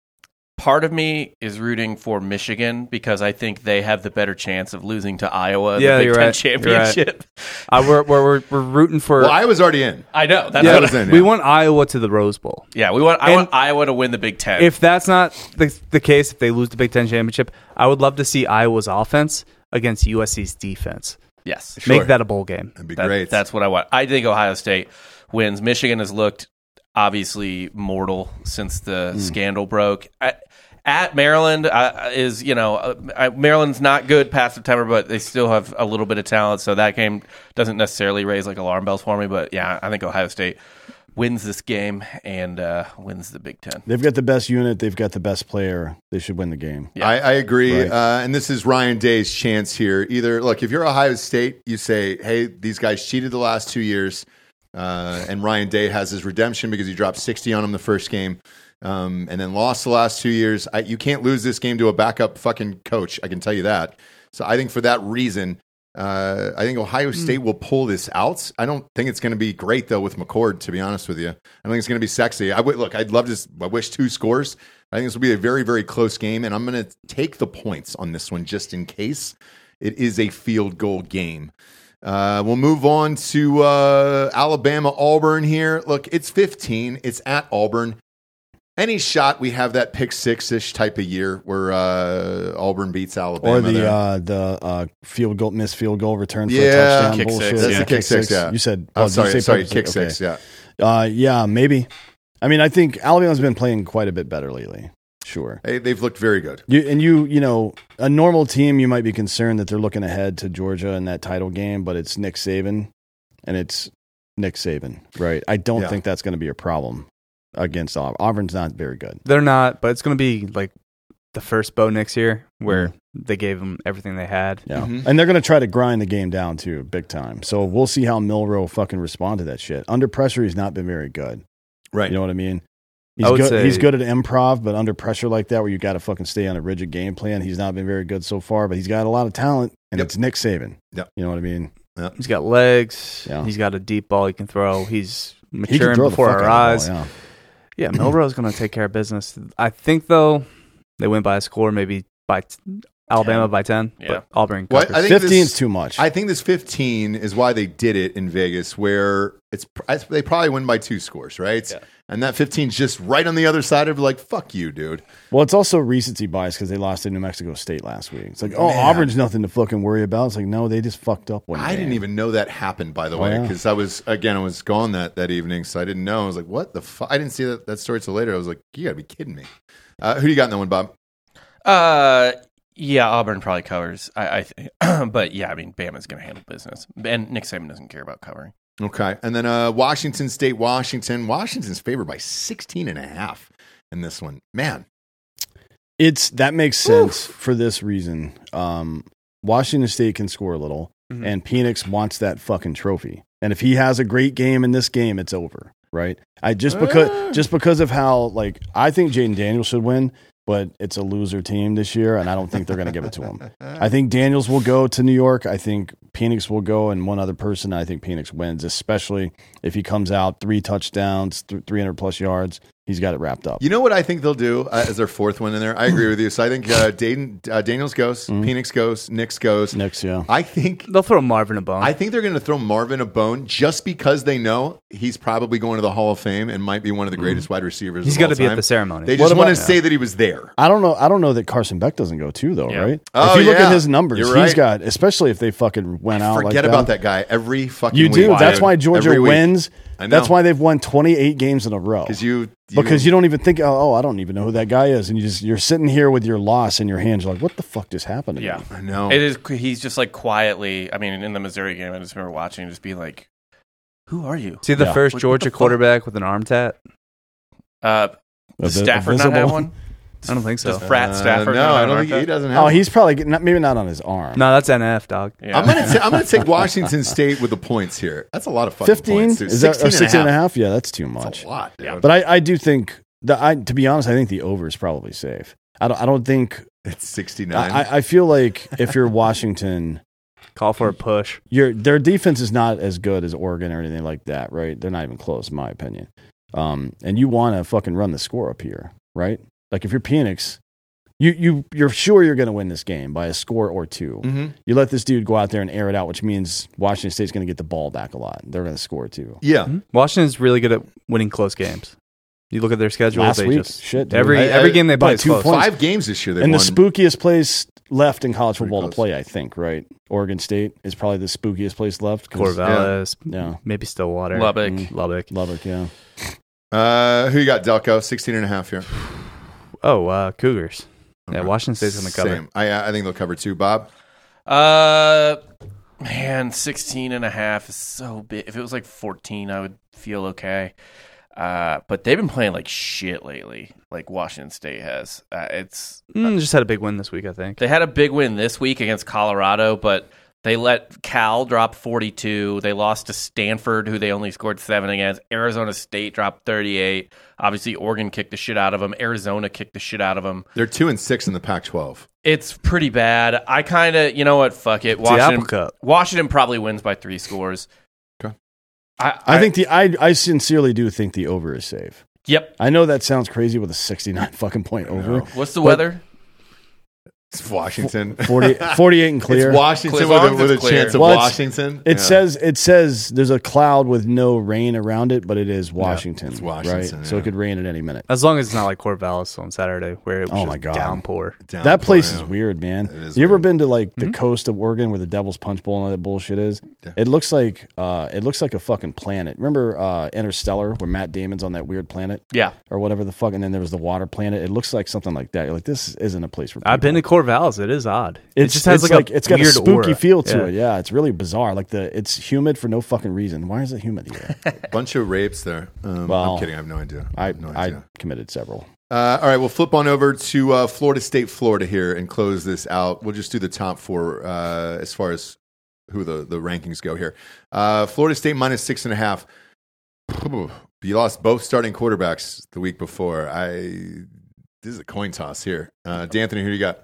E: part of me is rooting for Michigan because I think they have the better chance of losing to Iowa in
D: Yeah,
E: the Big
D: you're
E: Ten
D: right. You're right.
E: championship.
D: Uh, we're, we're we're we're rooting for.
B: Well, I was already in.
E: I know. That's
D: yeah,
E: what
B: was
E: I,
B: in,
D: we
B: yeah.
D: want Iowa to the Rose Bowl.
E: yeah, we want I
D: And-
E: want Iowa to win the Big Ten.
D: If that's not the, the case, if they lose the Big Ten championship, I would love to see Iowa's offense against U S C's defense.
E: yes.
B: Sure.
D: Make that a bowl game.
B: That'd be
E: That-
B: great.
E: That's what I want. I think Ohio State wins. Michigan has looked obviously mortal since the scandal broke. At, at Maryland uh, is, you know, uh, Maryland's not good past September, but they still have a little bit of talent. So that game doesn't necessarily raise like alarm bells for me. But yeah, I think Ohio State wins this game and uh, wins the Big Ten.
C: They've got the best unit. They've got the best player. They should win the game.
E: Yeah.
B: I, I agree.
C: Right.
B: Uh, and this is Ryan Day's chance here. Either, look, if you're Ohio State, you say, hey, these guys cheated the last two years. Uh, and Ryan Day has his redemption because he dropped sixty on him the first game um, and then lost the last two years. I, you can't lose this game to a backup fucking coach. I can tell you that. So I think for that reason, uh, I think Ohio State will pull this out. I don't think it's going to be great, though, with McCord, to be honest with you. I don't think it's going to be sexy. I would Look, I'd love to, I wish two scores. I think this will be a very, very close game, and I'm going to take the points on this one just in case. It is a field goal game. Uh, we'll move on to uh, Alabama Auburn here. Look, it's fifteen. It's at Auburn. Any shot we have that pick six-ish type of year where uh, Auburn beats Alabama.
C: Or the
B: there.
C: uh, the uh, field goal, missed field goal return for
B: Yeah,
C: a touchdown
E: kick
C: bullshit.
E: six.
B: That's
E: yeah.
B: the kick six, yeah.
C: You said,
B: Oh,
C: oh, did you
B: sorry,
C: say
B: sorry,
C: pick
B: kick
C: six?
B: six,
C: Okay.
B: yeah.
C: Uh, yeah, maybe. I mean, I think Alabama's been playing quite a bit better lately. Sure.
B: Hey, they've looked very good.
C: You, and you, you know, a normal team, you might be concerned that they're looking ahead to Georgia in that title game, but it's Nick Saban, and it's Nick Saban, right? I don't
B: Yeah.
C: think that's going to be a problem against Auburn. Auburn's not very good.
D: They're not, but it's going to be like the first Bo Nix year where
C: Mhm.
D: they gave them everything they had.
C: Yeah.
B: Mhm.
C: And they're going to try to grind the game down, too, big time. So we'll see how Milroe fucking respond to that shit. Under pressure, he's not been very good.
B: Right.
C: You know what I mean? He's
D: I would
C: good.
D: say-
C: He's good at improv, but under pressure like that, where you got to fucking stay on a rigid game plan, he's not been very good so far. But he's got a lot of talent, and
B: Yep.
C: it's Nick Saban.
B: Yep.
C: You know what I mean?
D: He's got legs.
C: Yeah.
D: He's got a deep ball he can throw. He's
C: He can
D: maturing
C: throw the
D: before
C: fuck
D: our
C: out of
D: eyes.
C: the ball,
D: Yeah, Milroe's going to take care of business. I think, though, they went by a score, maybe by t- Alabama by ten.
E: Yeah.
D: But Auburn
B: What?
D: covers.
B: I
C: yeah.
B: think
C: Fifteen's
B: this-
C: too much.
B: I think this fifteen is why they did it in Vegas, where it's they probably win by two scores, right?
E: Yeah.
B: And that fifteen's just right on the other side of like, fuck you, dude.
C: well, it's also recency bias because they lost to New Mexico State last week. It's like, oh,
B: Man.
C: Auburn's nothing to fucking worry about. It's like, no, they just fucked up one
B: I
C: game.
B: didn't even know that happened, by the
C: Oh,
B: way,
C: yeah.
B: because I was again I was gone that, that evening, so I didn't know. I was like, what the fuck? I didn't see that, that story till later. I was like, you gotta be kidding me. Uh, who do you got in that one, Bob?
E: Uh, yeah, Auburn probably covers. I, I think, but yeah, I mean, Bama's going to handle business, and Nick Saban doesn't care about covering.
B: Okay, and then uh, Washington State, Washington. Washington's favored by sixteen and a half in this one. Man,
C: It's that makes sense for this reason. Um, Washington State can score a little,
D: Mhm.
C: and Penix wants that fucking trophy. And if he has a great game in this game, it's over, right? I just because just because of how like I think Jaden Daniels should win, but it's a loser team this year, and I don't think they're going to give it to him. I think Daniels will go to New York. I think Penix will go, and one other person. I think Penix wins, especially if he comes out three touchdowns, th- three hundred plus yards. He's got it wrapped up.
B: you know what I think they'll do uh, as their fourth one in there? I agree with you. So I think uh, Dayton, uh, Daniels goes,
C: Mhm.
B: Penix goes, Nix goes.
C: Next, yeah.
B: I think
D: They'll throw Marvin a bone.
B: I think they're going to throw Marvin a bone just because they know he's probably going to the Hall of Fame and might be one of the greatest wide receivers.
D: He's
B: got
D: got to be at the ceremony.
B: They
C: What
B: just want to
C: about-
B: say that he was there.
C: I don't know. I don't know that Carson Beck doesn't go too, though,
E: Yeah.
C: right?
B: Oh,
C: if you look
B: yeah.
C: at his numbers,
B: You're
C: he's
B: right.
C: got, especially if they fucking went out.
B: Forget
C: like
B: about that guy every fucking
C: You
B: week.
C: do. That's
B: dude.
C: why Georgia
B: Every week.
C: wins.
B: I know.
C: That's why they've won twenty-eight games in a row.
B: Because you,
C: because you don't even think, oh, oh, I don't even know who that guy is, and you just you're sitting here with your loss in your hands, you're like, what the fuck just happened to
E: Yeah,
C: me?
B: I know.
E: it is. He's just like quietly. I mean, in the Missouri game, I just remember watching and just being like, "Who are you?"
D: See the
C: Yeah.
D: first
E: What- what
D: Georgia
E: the fuck?
D: quarterback with an arm tat?
E: Uh,
C: A
E: does
C: vi- a
E: Stafford not have
C: visible-
E: one?
D: I don't think so.
E: Does Frat
B: Uh,
E: Stafford?
B: no,
E: not
B: I
E: have
B: don't
E: an
B: think
E: arm
B: he
E: tag?
B: doesn't have.
C: Oh,
B: one.
C: he's probably getting, not, maybe not on his arm.
D: No, that's N F, dog.
E: Yeah.
B: I'm gonna. Ta- I'm gonna take Washington State with the points here. That's a lot of fucking
C: fifteen
B: points, dude.
C: is that or
B: sixteen
C: sixteen
B: and
C: and
B: a
C: a
B: half.
C: half? Yeah, that's too
B: That's
E: Oh,
C: much.
B: a lot, dude.
E: Yeah.
C: But I, I do think that I, to be honest, I think the over is probably safe. I don't, I don't think.
B: It's sixty-nine.
C: I, I feel like if you're Washington,
D: Call for a push.
C: your their defense is not as good as Oregon or anything like that, right? They're not even close, in my opinion. Um, and you want to fucking run the score up here, right? Like if you're Penix, you you you're sure you're going to win this game by a score or two.
B: mm-hmm.
C: You let this dude go out there and air it out, which means Washington State's going to get the ball back a lot. They're going to score too.
B: Yeah.
D: Mhm. Washington's really good at winning close games. You look at their schedule.
C: Last
D: they
C: week,
D: just
C: shit, dude.
D: every
B: I-
D: every
B: I-
D: game they
C: by
D: play is
C: two
D: close.
C: points.
B: Five games this year. They
C: And the
B: won.
C: spookiest place left in college
B: Pretty
C: football
B: close.
C: to play, I think, right? Oregon State is probably the spookiest place left. 'cause-
D: Corvallis,
C: Yeah.
D: maybe Stillwater,
E: Lubbock.
C: Mm.
D: Lubbock.
C: Lubbock, yeah.
B: Uh, who you got, Delco? sixteen and a half here.
D: Oh, uh, Cougars. Yeah,
B: Okay.
D: Washington State's going to cover.
B: Same. I, I think they'll cover too, Bob.
E: Uh, man, sixteen and a half is so big. If it was like fourteen, I would feel okay. Uh, but they've been playing like shit lately, like Washington State has. Uh, it's
D: Mm, just had a big win this week, I think.
E: They had a big win this week against Colorado, but they let Cal drop forty-two. They lost to Stanford, who they only scored seven against. Arizona State dropped thirty-eight. Obviously, Oregon kicked the shit out of them. Arizona kicked the shit out of them.
B: They're two and six in the Pac twelve.
E: It's pretty bad. I kind of, you know what? Fuck it.
D: It's the Apple
E: Washington,
D: Cup.
E: Washington probably wins by three scores.
B: Okay.
E: I,
C: I think the I, I sincerely do think the over is safe.
E: Yep.
C: I know that sounds crazy with a sixty-nine fucking point over.
E: What's the
C: But-
E: weather?
B: It's Washington.
C: forty, forty-eight and clear.
B: It's Washington
E: As
B: with
E: long
B: a,
E: as
B: with a
E: it's clear.
B: chance of
C: Well, it's-
B: Washington.
C: It
B: Yeah.
C: says it says there's a cloud with no rain around it, but it is Washington.
B: it's Washington,
C: right? So
B: yeah.
C: it could rain at any minute.
D: As long as it's not like Corvallis on Saturday, where it was
C: Oh
D: just
C: my God.
D: downpour.
B: Downpour,
C: That place
B: yeah.
C: is weird, man.
B: It is
C: You ever
B: weird.
C: been to like the
D: Mm-hmm.
C: coast of Oregon where the Devil's Punch Bowl and all that bullshit is?
B: Yeah.
C: It looks like uh, it looks like a fucking planet. Remember uh, Interstellar, where Matt Damon's on that weird planet
E: Yeah.
C: or whatever the fuck, and then there was the water planet. It looks like something like that. You're like, this isn't a place for people.
D: I've been to Corvallis. It is odd. It
C: It's
D: just has
C: it's
D: like, a
C: it's got a
D: weird
C: spooky
D: aura.
C: feel to
D: Yeah.
C: it. Yeah, it's really bizarre. Like the it's humid for no fucking reason. Why is it humid here?
B: Bunch of rapes there. Um,
C: Well,
B: I'm kidding. I have no idea.
C: I
B: have no
C: I
B: idea.
C: committed several.
B: Uh, all right, we'll flip on over to uh, Florida State, Florida here and close this out. We'll just do the top four uh, as far as who the, the rankings go here. Uh, Florida State minus six and a half. You lost both starting quarterbacks the week before. I This is a coin toss here. Uh, D'Anthony, who do you got?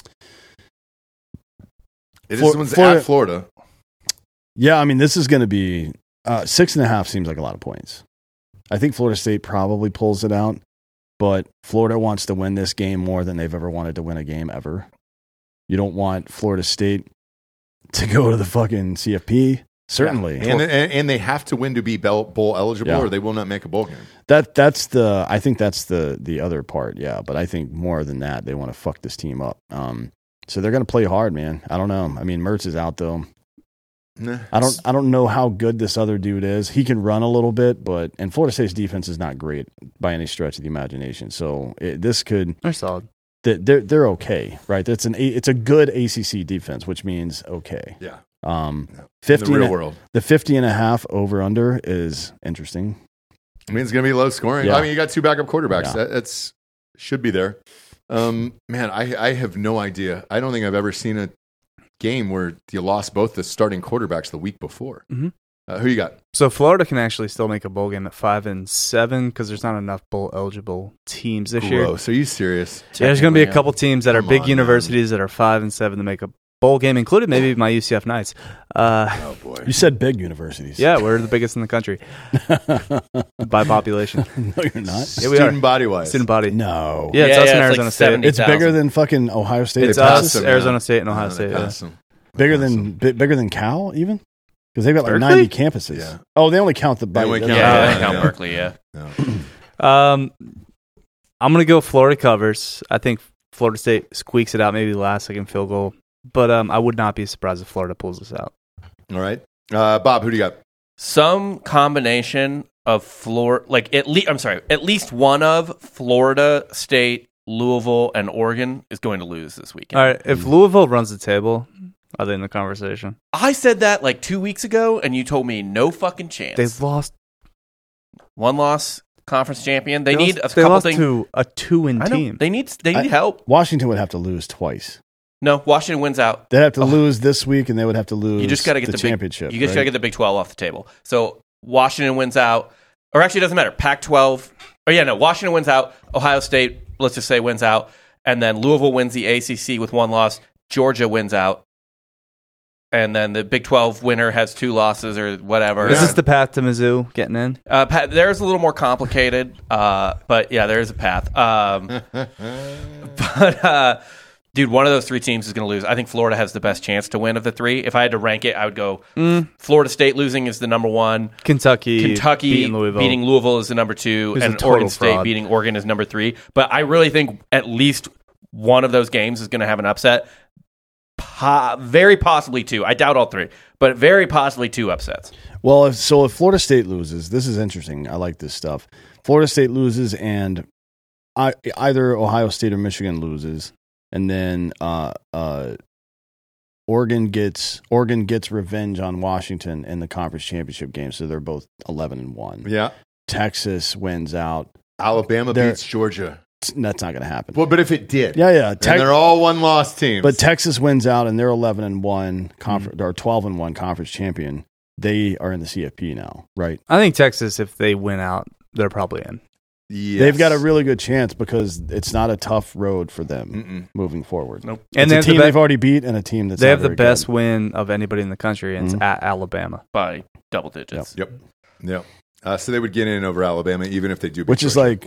B: This
C: Flor-
B: one's
C: Florida-
B: at Florida.
C: Yeah, I mean, this is going to be uh, six and a half. Seems like a lot of points. I think Florida State probably pulls it out, but Florida wants to win this game more than they've ever wanted to win a game ever. You don't want Florida State to go to the fucking C F P. Certainly,
B: And, and, and they have to win to be bell- bowl eligible,
C: Yeah.
B: or they will not make a bowl game.
C: that that's the. I think that's the the other part. Yeah, but I think more than that, they want to fuck this team up. Um, so they're going to play hard, man. I don't know. I mean, Mertz is out though.
B: Nah.
C: I don't I don't know how good this other dude is. He can run a little bit, but and Florida State's defense is not great by any stretch of the imagination. So it, this could
D: They're solid.
C: they're they're okay, right? That's an A- it's a good A C C defense, which means okay.
B: Yeah.
C: Um,
B: In the
C: fifty
B: real
C: and a-
B: world.
C: the fifty and a half over under is interesting.
B: I mean, it's going to be low scoring.
C: Yeah.
B: I mean, you got two backup quarterbacks.
C: Yeah.
B: That, that's should be there. Um, man, I, I have no idea. I don't think I've ever seen a game where you lost both the starting quarterbacks the week before.
D: Mhm.
B: Uh, who you got?
D: So Florida can actually still make a bowl game at five and seven because there's not enough bowl eligible teams this year.
B: Gross. Are you serious?
D: Yeah, there's going to be a
E: Yeah.
D: couple teams that are
B: Come
D: big
B: on,
D: universities that are five and seven to make a bowl game, including maybe my U C F Knights. Uh,
B: Oh boy.
C: You said big universities.
D: yeah, we're the biggest in the country by population.
C: No, you're not.
D: Yeah, we are.
B: Student body wise.
D: Student body.
C: No.
D: Yeah, it's
E: Yeah,
D: us
E: yeah,
D: and
E: it's
D: Arizona
E: like
D: State.
E: seventy.
C: It's bigger than fucking Ohio State.
D: It's
C: or
B: They
D: us,
B: passed
C: Texas?
B: them,
D: Arizona
B: yeah.
D: State, and Ohio
B: Uh, they
D: State. Yeah.
B: passed them. They
C: Bigger
B: passed
C: than
B: them.
C: bi- bigger than Cal even because they've got like
D: Berkeley?
C: ninety campuses.
B: Yeah.
C: Oh, they only count the.
B: They only
C: by-
B: count-
E: Yeah,
B: Yeah,
E: they count
B: yeah.
E: Berkeley, yeah.
B: No.
D: Um, I'm going to go Florida covers. I think Florida State squeaks it out, maybe last second field goal. But um, I would not be surprised if Florida pulls this out.
B: All right. Uh, Bob, who do you got?
E: Some combination of Florida, like at least, I'm sorry, at least one of Florida State, Louisville, and Oregon is going to lose this weekend.
D: All right, if Louisville runs the table, are they in the conversation?
E: I said that like two weeks ago, and you told me no fucking chance.
D: They've lost.
E: One loss, conference champion. They, need
D: lost,
E: a
D: they
E: couple
D: lost
E: things.
D: to a two-win
E: I know.
D: team.
E: They need they need
C: I-
E: help.
C: Washington would have to lose twice.
E: No, Washington wins out.
C: They'd have to lose this week, and they would have to lose.
E: You just got to get
C: the,
E: the,
C: championship.
E: Big, you just got
C: right?
E: to get the Big twelve off the table. So Washington wins out, or actually, it doesn't matter. Pac twelve. Oh yeah, no. Washington wins out. Ohio State, let's just say, wins out, and then Louisville wins the A C C with one loss. Georgia wins out, and then the Big twelve winner has two losses or whatever.
D: Is this the path to Mizzou getting in?
E: Uh, pa- there's a little more complicated, uh, but yeah, there is a path. Um, but uh, dude, one of those three teams is going to lose. I think Florida has the best chance to win of the three. If I had to rank it, I would go
D: Mm.
E: Florida State losing is the number one.
D: Kentucky,
E: Kentucky
D: beating Louisville.
E: beating Louisville is the number two,
D: Who's a
E: and
D: total
E: Oregon State
D: fraud.
E: beating Oregon is number three. But I really think at least one of those games is going to have an upset. Po- very possibly two. I doubt all three, but very possibly two upsets.
C: Well, if, so if Florida State loses, this is interesting. I like this stuff. Florida State loses, and I, either Ohio State or Michigan loses, and then uh, uh, Oregon gets Oregon gets revenge on Washington in the conference championship game. So they're both eleven and one.
B: Yeah.
C: Texas wins out.
B: Alabama
C: They're-
B: beats Georgia.
C: That's not going to happen.
B: Well, but if it did,
C: Yeah, yeah.
B: and
C: Tex-
B: they're all one loss teams.
C: But Texas wins out, and they're eleven and one conference or twelve and one conference champion. They are in the C F P now, right?
D: I think Texas, if they win out, they're probably in.
B: Yes.
C: They've got a really good chance because it's not a tough road for them
B: Mm-mm.
C: moving forward.
E: Nope.
C: And
D: And
C: it's
D: they
C: a
D: have the
C: team
D: be-
C: they've already beat and a team that's
D: They
C: not
D: have the
C: very
D: best
C: good.
D: win of anybody in the country, and
C: Mhm.
D: it's at Alabama.
E: By double digits.
B: Yep. Yep. Uh, so they would get in over Alabama even if they do beat
C: which is
B: Georgia.
C: like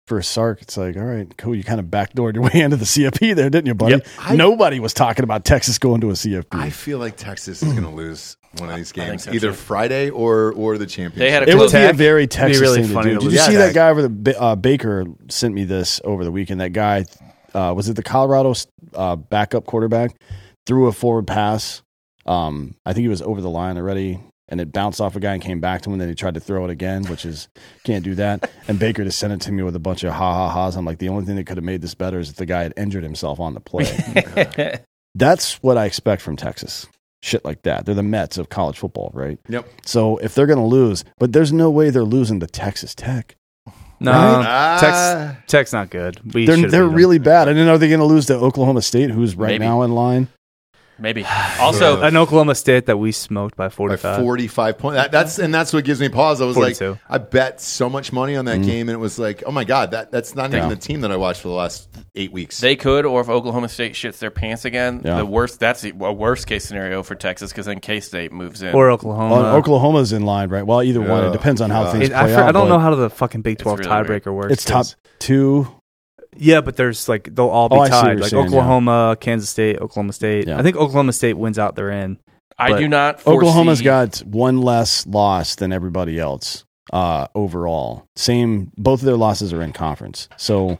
C: for Sark, it's like, all right, cool. You kind of backdoored your way into the C F P there, didn't you, buddy?
E: Yep.
B: I-
C: Nobody was talking about Texas going to a C F P.
B: I feel like Texas is going to lose one of these games,
E: so,
B: either
E: too.
B: Friday or or the championship.
E: They had a
C: It would
E: close
C: be a
E: Tech.
C: very Texas
D: really
C: thing to
D: funny
C: do.
D: to
C: Did
D: lose.
C: you
B: Yeah,
C: see
B: that-
C: that guy over the Ba- uh, Baker sent me this over the weekend? That guy, uh, was it the Colorado uh, backup quarterback? Threw a forward pass. Um, I think he was over the line already, and it bounced off a guy and came back to him. And then he tried to throw it again, which is can't do that. And Baker just sent it to me with a bunch of ha ha ha's. I'm like, the only thing that could have made this better is if the guy had injured himself on the play. That's what I expect from Texas. Shit like that. They're the Mets of college football, right?
B: Yep.
C: So if they're going to lose, but there's no way they're losing to Texas Tech.
D: No,
C: Right?
B: Ah.
D: Tech's, Tech's not good. We
C: They're
D: should've
C: they're
D: beat 'em.
C: really bad. And then are they going to lose to Oklahoma State, who's right
E: Maybe.
C: now in line?
E: Maybe. Also,
D: an Oklahoma State that we smoked by
B: By
D: forty-five.
B: forty-five points. That, that's and that's what gives me pause. I was
D: forty-two.
B: like, I bet so much money on that
C: Mm.
B: game, and it was like, oh my god, that that's not
C: Yeah.
B: even the team that I watched for the last eight weeks.
E: they could, or if Oklahoma State shits their pants again,
C: Yeah.
E: the worst. That's a worst case scenario for Texas because then K State moves in.
D: Or Oklahoma.
C: Well, Oklahoma's in line, right? Well, either one.
B: Yeah.
C: It depends on how
B: Yeah.
C: things
D: It-
C: play
D: I, fr-
C: out.
D: I don't
C: but
D: know how the fucking Big twelve
E: really
D: tiebreaker works.
C: It's top
D: 'cause-
C: two.
D: Yeah, but there's like they'll all be
C: Oh, I see what
D: tied.
C: you're
D: Like
C: saying, yeah.
D: Oklahoma, Kansas State, Oklahoma State.
C: Yeah.
D: I think Oklahoma State wins out. They're in.
E: I
D: but
E: do not. Foresee,
C: Oklahoma's got one less loss than everybody else uh, overall. Same, both of their losses are in conference. So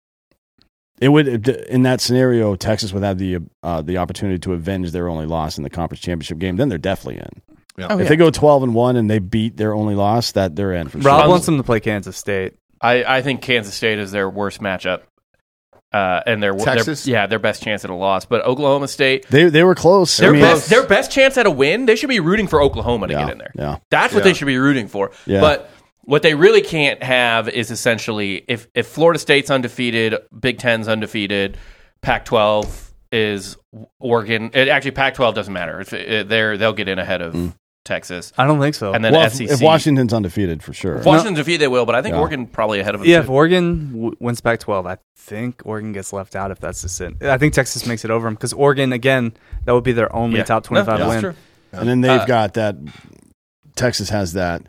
C: it would, in that scenario, Texas would have the uh, the opportunity to avenge their only loss in the conference championship game. Then they're definitely in.
B: Yeah.
E: Oh,
C: if
E: yeah.
C: they go twelve and one and they beat their only loss, that they're in for
D: Rob
C: sure.
D: wants them to play Kansas State.
E: I, I think Kansas State is their worst matchup, uh, and their
B: Texas?
E: their, yeah, their best chance at a loss. But Oklahoma State,
C: They they were close.
E: their
C: I mean,
E: best their best chance at a win, they should be rooting for Oklahoma to
C: yeah,
E: get in there.
C: Yeah.
E: That's what
B: Yeah.
E: they should be rooting for.
C: Yeah.
E: But what they really can't have is essentially if if Florida State's undefeated, Big Ten's undefeated, Pac twelve is Oregon. It, actually, Pac twelve doesn't matter. If it, they're they'll get in ahead of
C: Mm.
E: Texas,
D: I don't think so.
E: and then
C: Well,
E: S
C: if,
E: E C.
C: if Washington's undefeated, for sure.
E: If Washington's defeated, they will. But I think
C: Yeah.
E: Oregon probably ahead of them.
D: yeah,
E: too.
D: if Oregon w- wins Pac twelve, I think Oregon gets left out if that's the sin. I think Texas makes it over them because Oregon, again, that would be their only
E: Yeah.
D: top twenty-five
E: No,
D: win.
E: that's true.
C: And then they've
E: Uh,
C: got that. Texas has that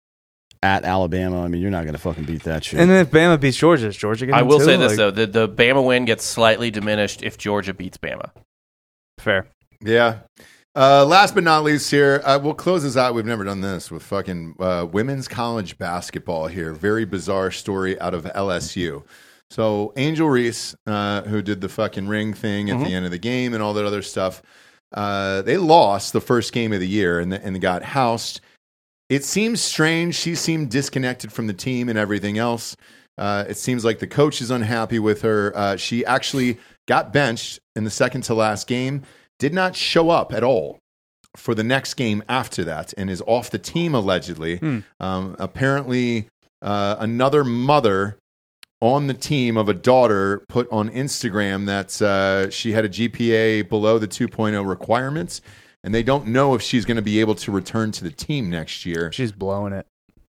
C: at Alabama. I mean, you're not going to fucking beat that shit.
D: And then if Bama beats Georgia, is Georgia getting
E: I will
D: too?
E: say this
D: Like,
E: though: the the Bama win gets slightly diminished if Georgia beats Bama.
D: Fair.
B: Yeah. Uh, last but not least here, uh, we'll close this out. We've never done this with fucking uh, women's college basketball here. Very bizarre story out of L S U. So Angel Reese, uh, who did the fucking ring thing at
E: Mhm.
B: the end of the game and all that other stuff, uh, they lost the first game of the year and, and got housed. It seems strange. She seemed disconnected from the team and everything else. Uh, it seems like the coach is unhappy with her. Uh, she actually got benched in the second to last game. Did not show up at all for the next game after that and is off the team allegedly.
D: Hmm.
B: Um, apparently, uh, another mother on the team of a daughter put on Instagram that uh, she had a G P A below the two point oh requirements, and they don't know if she's going to be able to return to the team next year.
D: She's blowing it.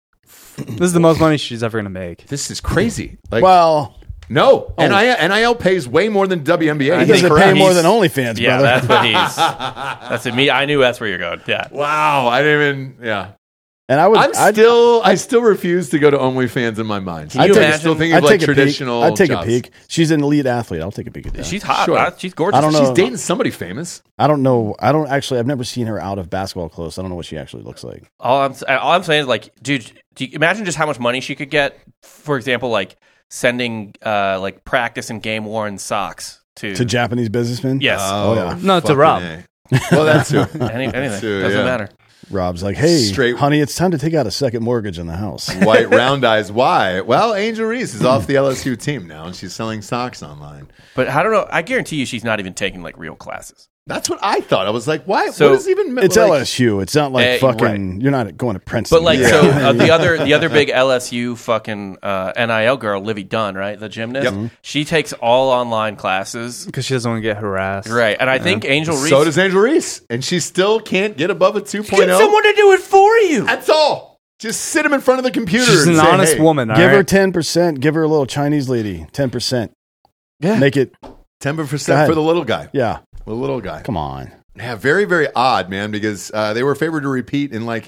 D: This is the most money she's ever going to make.
B: This is crazy. Like,
C: well,
B: no, N I L, N I L pays way more than W N B A.
E: I
C: he doesn't
E: think
C: pay
E: he's-
C: more than OnlyFans,
E: Yeah,
C: brother.
E: that's what he's. That's it. Me, I knew that's where you're going. Yeah.
B: Wow, I didn't even. Yeah,
C: and I would.
B: I'm
C: I'd,
B: still. I still refuse to go to OnlyFans in my mind.
E: Can
B: I
E: you
B: take-
E: imagine-
B: still thinking
C: I'd
B: of like
C: take a
B: traditional.
C: peek. I'd take
B: jobs.
C: a peek. She's an elite athlete. I'll take a peek at that.
E: She's hot.
B: Sure.
E: Uh, She's gorgeous.
C: I don't know.
B: She's dating somebody famous.
C: I don't know. I don't actually. I've never seen her out of basketball clothes. I don't know what she actually looks like.
E: All I'm all I'm saying is like, dude, do you imagine just how much money she could get? For example, like sending uh, like practice and game worn socks to,
C: To Japanese businessmen.
E: yes,
C: Oh, yeah.
D: No, to
B: fucking
D: Rob.
B: A. Well, that's too.
E: Any, anything
B: Too,
E: doesn't
B: yeah.
E: matter.
C: Rob's like, hey,
B: Straight-
C: honey, it's time to take out a second mortgage on the house.
B: White round eyes. Why? Well, Angel Reese is off the L S U team now, and she's selling socks online.
E: But I don't know. I guarantee you, she's not even taking like real classes.
B: That's what I thought. I was like, why?
E: So,
B: what is even?
C: It's
B: like,
C: L S U. It's not like
E: Eh,
C: fucking.
E: right.
C: You're not going to Princeton.
E: But like,
B: Yeah.
E: so uh, the other the other big L S U fucking uh, N I L girl, Livy Dunn, right, the gymnast.
B: Yep.
E: She takes all online classes,
D: Because she doesn't want to get harassed.
E: right? And I think Angel Reese.
B: So does Angel Reese, and she still can't get above a two point
E: Get
B: oh.
E: someone to do it for you.
B: That's all. Just sit him in front of the computer.
D: She's
B: and
D: an
B: say,
D: honest
B: hey,
D: woman. all
C: give her
D: right?
C: ten percent. Give her a little Chinese lady. Ten percent.
B: Yeah,
C: Make it.
B: ten
C: Go
B: percent
C: ahead.
B: for the little guy.
C: Yeah.
B: The little guy.
C: Come on.
B: Yeah, very, very odd, man, because uh, they were favored to repeat in like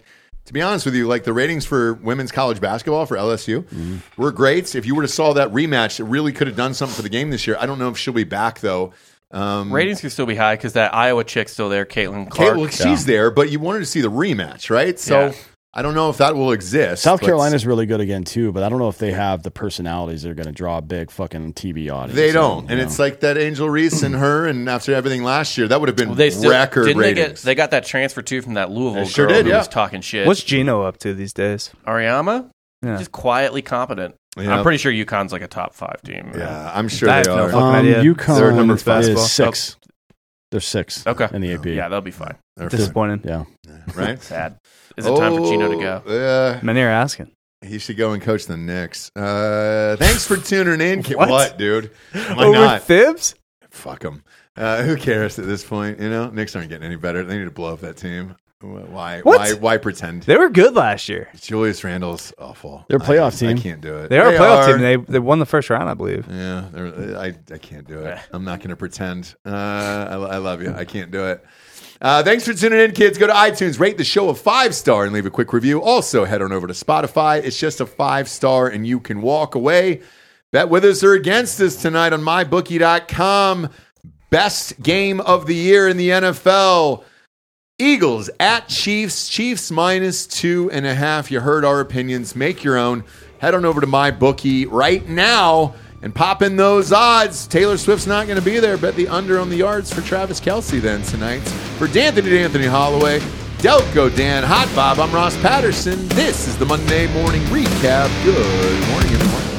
B: To be honest with you, like the ratings for women's college basketball for L S U mm-hmm. were great. If you were to saw that rematch, it really could have done something for the game this year. I don't know if she'll be back though. Um,
E: Ratings could still be high because that Iowa chick's still there, Caitlin Clark.
B: Kate, well, she's yeah. there, but you wanted to see the rematch, right? So yeah. I don't know if that will exist.
C: South Carolina's really good again too, but I don't know if they have the personalities that are going to draw a big fucking T V audience.
B: They don't, and, and it's like that Angel Reese and her, and after everything last year, that would have been well, they still, record didn't ratings.
E: They, get, they got that transfer too from that Louisville
B: they sure
E: girl
B: did,
E: who
B: yeah.
E: was talking shit.
D: What's Gino up to these days?
E: Ariama,
D: yeah.
E: just quietly competent. Yep. I'm pretty sure UConn's like a top five team.
B: Yeah, yeah I'm sure
D: I
B: they are.
D: No
C: um, UConn
B: They're number five.
C: is six. Oh. They're six
E: okay.
C: in the A P.
E: Yeah, they'll be fine.
B: They're
D: disappointing.
C: Yeah.
B: Right?
E: Sad. Is it time for Gino to go?
B: Uh,
D: Many are asking.
B: He should go and coach the Knicks. Uh, thanks for tuning in.
D: What?
B: what, dude? Why
D: Over
B: not?
D: Thibs?
B: Fuck them. Uh, who cares at this point? You know, Knicks aren't getting any better. They need to blow up that team. Why?
D: What?
B: Why? Why pretend?
D: They were good last year.
B: Julius Randle's awful.
C: They're a playoff
B: I,
C: team.
B: I can't do it.
D: They are
B: they
D: a playoff
B: are.
D: team. They they won the first round, I believe.
B: Yeah, I I can't do it. I'm not going to pretend. Uh, I, I love you. I can't do it. Uh, thanks for tuning in, kids. Go to iTunes, rate the show a five star, and leave a quick review. Also, head on over to Spotify. It's just a five star, and you can walk away. Bet with us or against us tonight on my bookie dot com. Best game of the year in the N F L. Eagles at Chiefs. Chiefs minus two and a half. You heard our opinions. Make your own. Head on over to MyBookie right now and pop in those odds. Taylor Swift's not going to be there. Bet the under on the yards for Travis Kelce then tonight. For D'Anthony D'Anthony Holloway, Delco Dan, Hot Bob, I'm Ross Patterson. This is the Monday Morning Recap. Good morning, everyone.